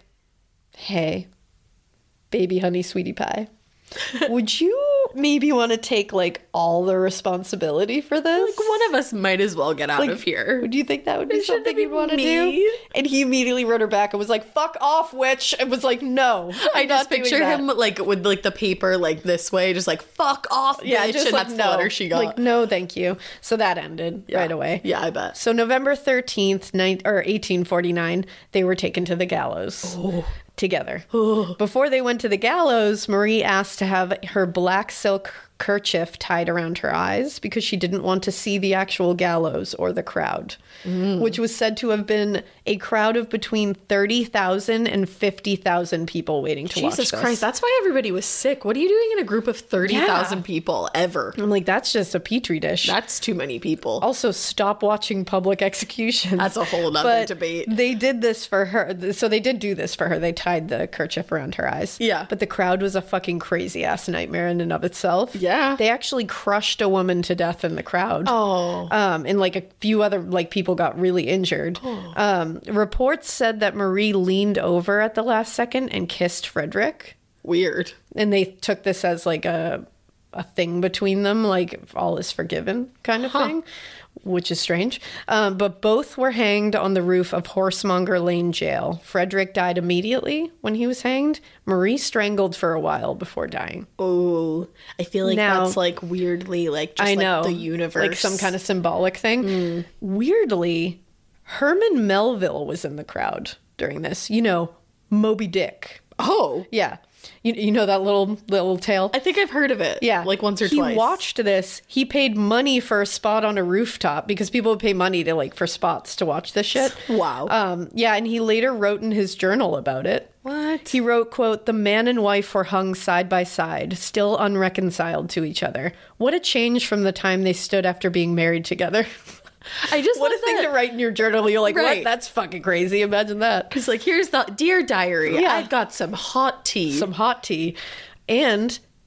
Speaker 3: hey, baby honey sweetie pie, would you maybe want to take like all the responsibility for this?
Speaker 4: Like, one of us might as well get out
Speaker 3: Like,
Speaker 4: of here.
Speaker 3: Do you think that would be
Speaker 4: It shouldn't
Speaker 3: something
Speaker 4: be
Speaker 3: you'd want to
Speaker 4: me.
Speaker 3: do? And he immediately wrote her back and was like, fuck off, witch. And was like, no.
Speaker 4: I
Speaker 3: I'm
Speaker 4: just
Speaker 3: not doing
Speaker 4: picture
Speaker 3: that.
Speaker 4: him like with like the paper like this way, just like fuck off,
Speaker 3: Yeah,
Speaker 4: bitch,
Speaker 3: just
Speaker 4: and
Speaker 3: like,
Speaker 4: that's
Speaker 3: no.
Speaker 4: the letter she got.
Speaker 3: Like, no, thank you. So that ended
Speaker 4: Yeah.
Speaker 3: right away.
Speaker 4: Yeah, I bet.
Speaker 3: So November thirteenth, nine, or eighteen forty-nine, they were taken to the gallows together. Before they went to the gallows, Marie asked to have her black silk kerchief tied around her eyes because she didn't want to see the actual gallows or the crowd, mm. which was said to have been a crowd of between thirty thousand and fifty thousand people waiting to watch
Speaker 4: Jesus
Speaker 3: this.
Speaker 4: Christ, that's why everybody was sick. What are you doing in a group of thirty thousand
Speaker 3: Yeah.
Speaker 4: people ever?
Speaker 3: I'm like, that's just a petri dish.
Speaker 4: That's too many people.
Speaker 3: Also, stop watching public executions.
Speaker 4: That's a whole nother
Speaker 3: But
Speaker 4: debate.
Speaker 3: They did this for her. So they did do this for her. They tied the kerchief around her eyes.
Speaker 4: Yeah.
Speaker 3: But the crowd was a fucking crazy ass nightmare in and of itself.
Speaker 4: Yeah.
Speaker 3: They actually crushed a woman to death in the crowd.
Speaker 4: Oh.
Speaker 3: Um, and like a few other like people got really injured.
Speaker 4: Oh.
Speaker 3: Um, reports said that Marie leaned over at the last second and kissed Frederick.
Speaker 4: Weird.
Speaker 3: And they took this as like a a thing between them, like all is forgiven kind of
Speaker 4: Huh.
Speaker 3: thing, which is strange. Um, but both were hanged on the roof of Horsemonger Lane Jail. Frederick died immediately when he was hanged. Marie strangled for a while before dying.
Speaker 4: Oh, I feel like
Speaker 3: Now-
Speaker 4: that's like weirdly like just
Speaker 3: I
Speaker 4: like
Speaker 3: know.
Speaker 4: the universe.
Speaker 3: Like some kind of symbolic thing.
Speaker 4: Mm.
Speaker 3: Weirdly, Herman Melville was in the crowd during this. You know, Moby Dick.
Speaker 4: Oh,
Speaker 3: Yeah. You, you know that little little tale?
Speaker 4: I think I've heard of it.
Speaker 3: Yeah.
Speaker 4: like once or
Speaker 3: he
Speaker 4: twice.
Speaker 3: He watched this. He paid money for a spot on a rooftop because people would pay money to like for spots to watch this shit.
Speaker 4: Wow.
Speaker 3: Um, yeah, and he later wrote in his journal about it.
Speaker 4: What?
Speaker 3: He wrote, quote, "The man and wife were hung side by side, still unreconciled to each other. What a change from the time they stood after being married together."
Speaker 4: I just
Speaker 3: What
Speaker 4: love
Speaker 3: a thing
Speaker 4: that.
Speaker 3: to write in your journal. You're like,
Speaker 4: Right.
Speaker 3: what? That's fucking crazy. Imagine that.
Speaker 4: He's like, here's the dear diary.
Speaker 3: Yeah.
Speaker 4: I've got some hot tea.
Speaker 3: Some hot tea. And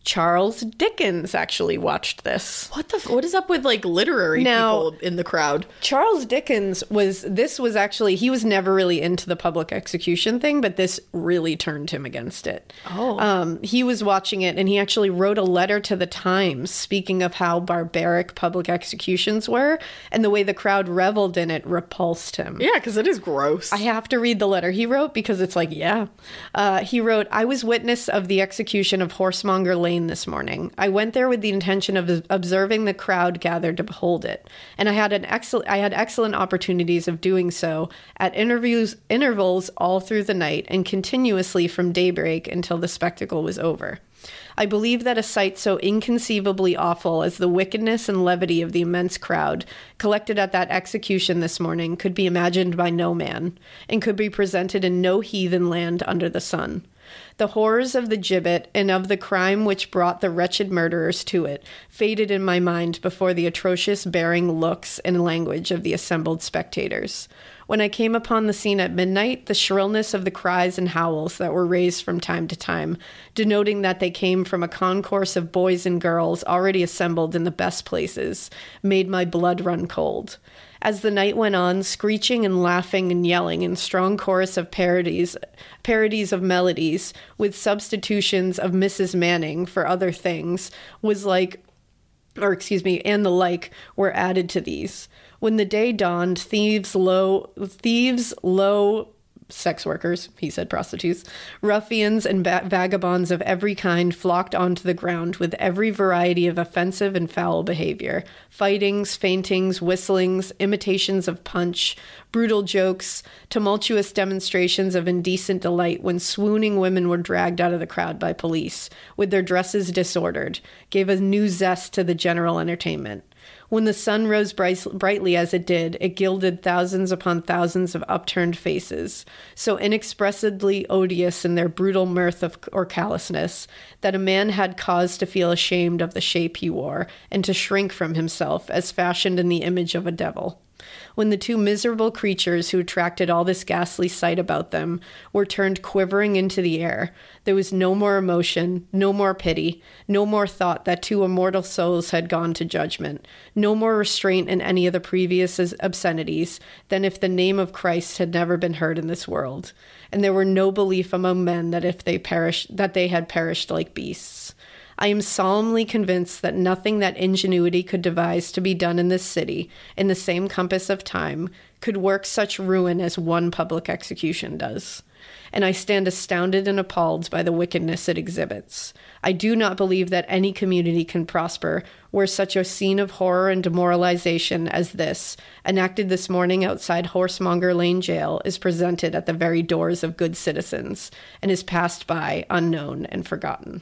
Speaker 3: Charles Dickens actually watched this.
Speaker 4: What the? F- what is up with like literary
Speaker 3: Now-
Speaker 4: people in the crowd?
Speaker 3: Charles Dickens was, this was actually, he was never really into the public execution thing, but this really turned him against it.
Speaker 4: Oh.
Speaker 3: Um, he was watching it and he actually wrote a letter to the Times speaking of how barbaric public executions were and the way the crowd reveled in it repulsed him.
Speaker 4: Yeah, because it is gross.
Speaker 3: I have to read the letter he wrote because it's like, yeah. Uh, he wrote, I was witness of the execution of Horsemonger Lane this morning. I went there with the intention of observing the crowd gathered to behold it, and I had an excellent I had excellent opportunities of doing so at interviews intervals all through the night and continuously from daybreak until the spectacle was over. I believe that a sight so inconceivably awful as the wickedness and levity of the immense crowd collected at that execution this morning could be imagined by no man, and could be presented in no heathen land under the sun. The horrors of the gibbet and of the crime which brought the wretched murderers to it faded in my mind before the atrocious bearing, looks, and language of the assembled spectators. When I came upon the scene at midnight, the shrillness of the cries and howls that were raised from time to time, denoting that they came from a concourse of boys and girls already assembled in the best places, made my blood run cold. As the night went on, screeching and laughing and yelling in strong chorus of parodies, parodies of melodies, with substitutions of Missus Manning for other things, was like, or excuse me, and the like, were added to these. When the day dawned, thieves, low, thieves, low, sex workers, he said prostitutes, ruffians and ba- vagabonds of every kind flocked onto the ground with every variety of offensive and foul behavior. Fightings, faintings, whistlings, imitations of punch, brutal jokes, tumultuous demonstrations of indecent delight when swooning women were dragged out of the crowd by police, with their dresses disordered, gave a new zest to the general entertainment. When the sun rose bright, brightly as it did, it gilded thousands upon thousands of upturned faces, so inexpressibly odious in their brutal mirth of, or callousness, that a man had cause to feel ashamed of the shape he wore, and to shrink from himself as fashioned in the image of a devil. When the two miserable creatures who attracted all this ghastly sight about them were turned quivering into the air, there was no more emotion, no more pity, no more thought that two immortal souls had gone to judgment, no more restraint in any of the previous obscenities than if the name of Christ had never been heard in this world, and there were no belief among men that if they perished, that they had perished like beasts. I am solemnly convinced that nothing that ingenuity could devise to be done in this city, in the same compass of time, could work such ruin as one public execution does. And I stand astounded and appalled by the wickedness it exhibits. I do not believe that any community can prosper where such a scene of horror and demoralization as this, enacted this morning outside Horsemonger Lane Jail, is presented at the very doors of good citizens, and is passed by unknown and forgotten.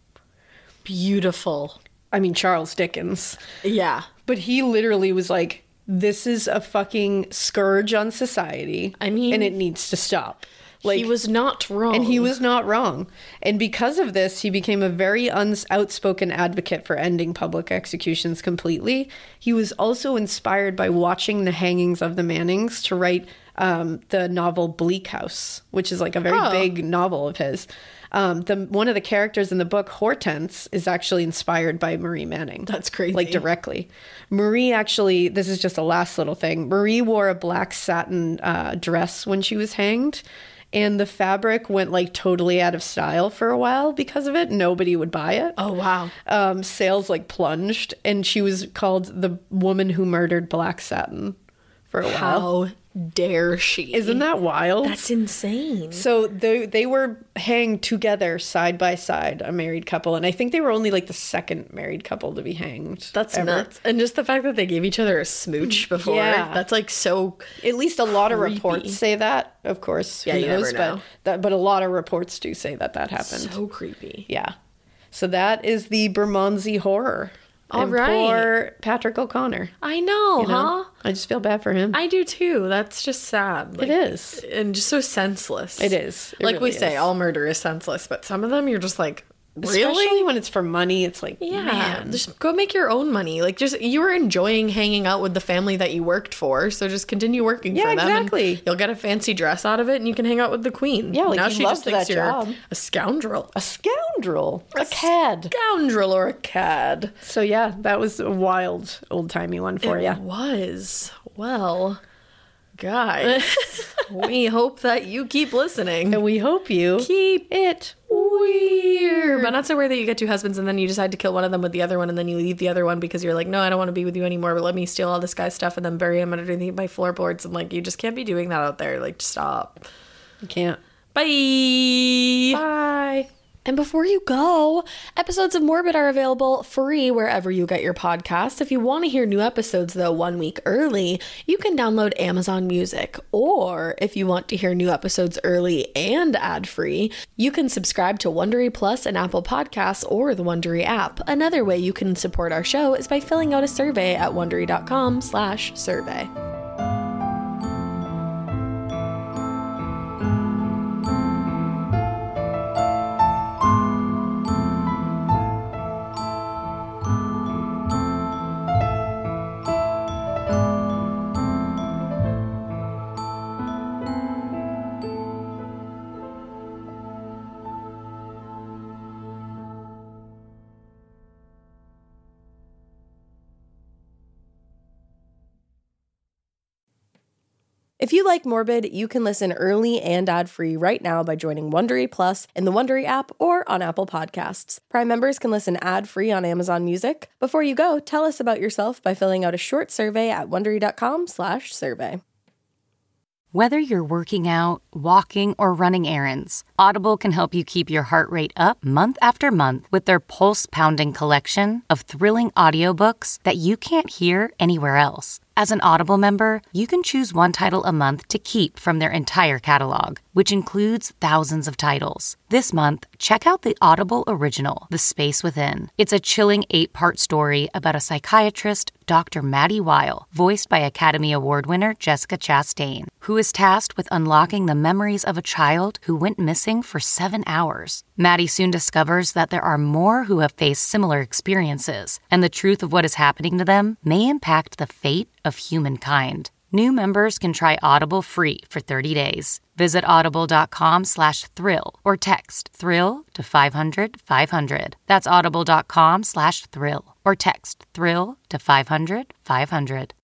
Speaker 4: Beautiful.
Speaker 3: I mean, Charles Dickens.
Speaker 4: Yeah.
Speaker 3: But he literally was like, this is a fucking scourge on society.
Speaker 4: I mean,
Speaker 3: and it needs to stop. Like,
Speaker 4: he was not wrong.
Speaker 3: And he was not wrong. And because of this, he became a very uns- outspoken advocate for ending public executions completely. He was also inspired by watching the hangings of the Mannings to write um, the novel Bleak House, which is like a very
Speaker 4: oh.
Speaker 3: big novel of his. Um, the one of the characters in the book, Hortense, is actually inspired by Marie Manning.
Speaker 4: That's crazy.
Speaker 3: Like directly. Marie actually, this is just a last little thing. Marie wore a black satin uh, dress when she was hanged. And the fabric went like totally out of style for a while because of it. Nobody would buy it.
Speaker 4: Oh, wow.
Speaker 3: Um, sales like plunged. And she was called the woman who murdered black satin for a while.
Speaker 4: How dare she?
Speaker 3: Isn't that wild?
Speaker 4: That's insane.
Speaker 3: So they they were hanged together side by side, a married couple, and I think they were only like the second married couple to be hanged.
Speaker 4: That's
Speaker 3: ever.
Speaker 4: nuts. And just the fact that they gave each other a smooch before,
Speaker 3: Yeah.
Speaker 4: that's like so
Speaker 3: At least a lot
Speaker 4: creepy.
Speaker 3: of reports say that. Of course,
Speaker 4: Yeah,
Speaker 3: who
Speaker 4: you never
Speaker 3: knows?
Speaker 4: know.
Speaker 3: But that, but a lot of reports do say that that happened.
Speaker 4: so creepy.
Speaker 3: Yeah. So that is the Bermondsey horror.
Speaker 4: All
Speaker 3: and
Speaker 4: right.
Speaker 3: Poor Patrick O'Connor.
Speaker 4: I know,
Speaker 3: You know?
Speaker 4: huh?
Speaker 3: I just feel bad for him.
Speaker 4: I do too. That's just sad. Like,
Speaker 3: it is.
Speaker 4: And just so senseless.
Speaker 3: It is. It
Speaker 4: like we
Speaker 3: really
Speaker 4: say,
Speaker 3: is.
Speaker 4: all murder is senseless, but some of them you're just like,
Speaker 3: Especially when it's for money, it's like,
Speaker 4: Yeah,
Speaker 3: man.
Speaker 4: just go make your own money. Like, just you were enjoying hanging out with the family that you worked for, so just continue working
Speaker 3: Yeah,
Speaker 4: for them.
Speaker 3: exactly.
Speaker 4: And you'll get a fancy dress out of it, and you can hang out with the queen.
Speaker 3: Yeah, like,
Speaker 4: now
Speaker 3: you
Speaker 4: she
Speaker 3: loved
Speaker 4: just thinks
Speaker 3: that
Speaker 4: you're
Speaker 3: job.
Speaker 4: a scoundrel,
Speaker 3: A scoundrel. A cad.
Speaker 4: scoundrel, or a cad.
Speaker 3: So yeah, that was a wild old-timey one for
Speaker 4: It
Speaker 3: you.
Speaker 4: was. Well, guys, we hope that you keep listening.
Speaker 3: And we hope you
Speaker 4: Keep
Speaker 3: it
Speaker 4: weird, but not so weird that you get two husbands and then you decide to kill one of them with the other one, and then you leave the other one because you're like, no, I don't want to be with you anymore, but let me steal all this guy's stuff and then bury him underneath my floorboards. And like, you just can't be doing that out there. Like, stop.
Speaker 3: You can't.
Speaker 4: Bye.
Speaker 3: Bye.
Speaker 4: And before you go, episodes of Morbid are available free wherever you get your podcasts. If you want to hear new episodes, though, one week early, you can download Amazon Music. Or if you want to hear new episodes early and ad-free, you can subscribe to Wondery Plus and Apple Podcasts or the Wondery app. Another way you can support our show is by filling out a survey at wondery.com slash survey.
Speaker 1: If you like Morbid, you can listen early and ad-free right now by joining Wondery Plus in the Wondery app or on Apple Podcasts. Prime members can listen ad-free on Amazon Music. Before you go, tell us about yourself by filling out a short survey at wondery.com slash survey.
Speaker 5: Whether you're working out, walking, or running errands, Audible can help you keep your heart rate up month after month with their pulse-pounding collection of thrilling audiobooks that you can't hear anywhere else. As an Audible member, you can choose one title a month to keep from their entire catalog, which includes thousands of titles. This month, check out the Audible original, The Space Within. It's a chilling eight-part story about a psychiatrist, Doctor Maddie Weil, voiced by Academy Award winner Jessica Chastain, who is tasked with unlocking the memories of a child who went missing for seven hours. Maddie soon discovers that there are more who have faced similar experiences, and the truth of what is happening to them may impact the fate of humankind. New members can try Audible free for thirty days. Visit audible.com slash thrill or text thrill to five hundred five hundred. That's audible.com slash thrill or text thrill to five hundred five hundred.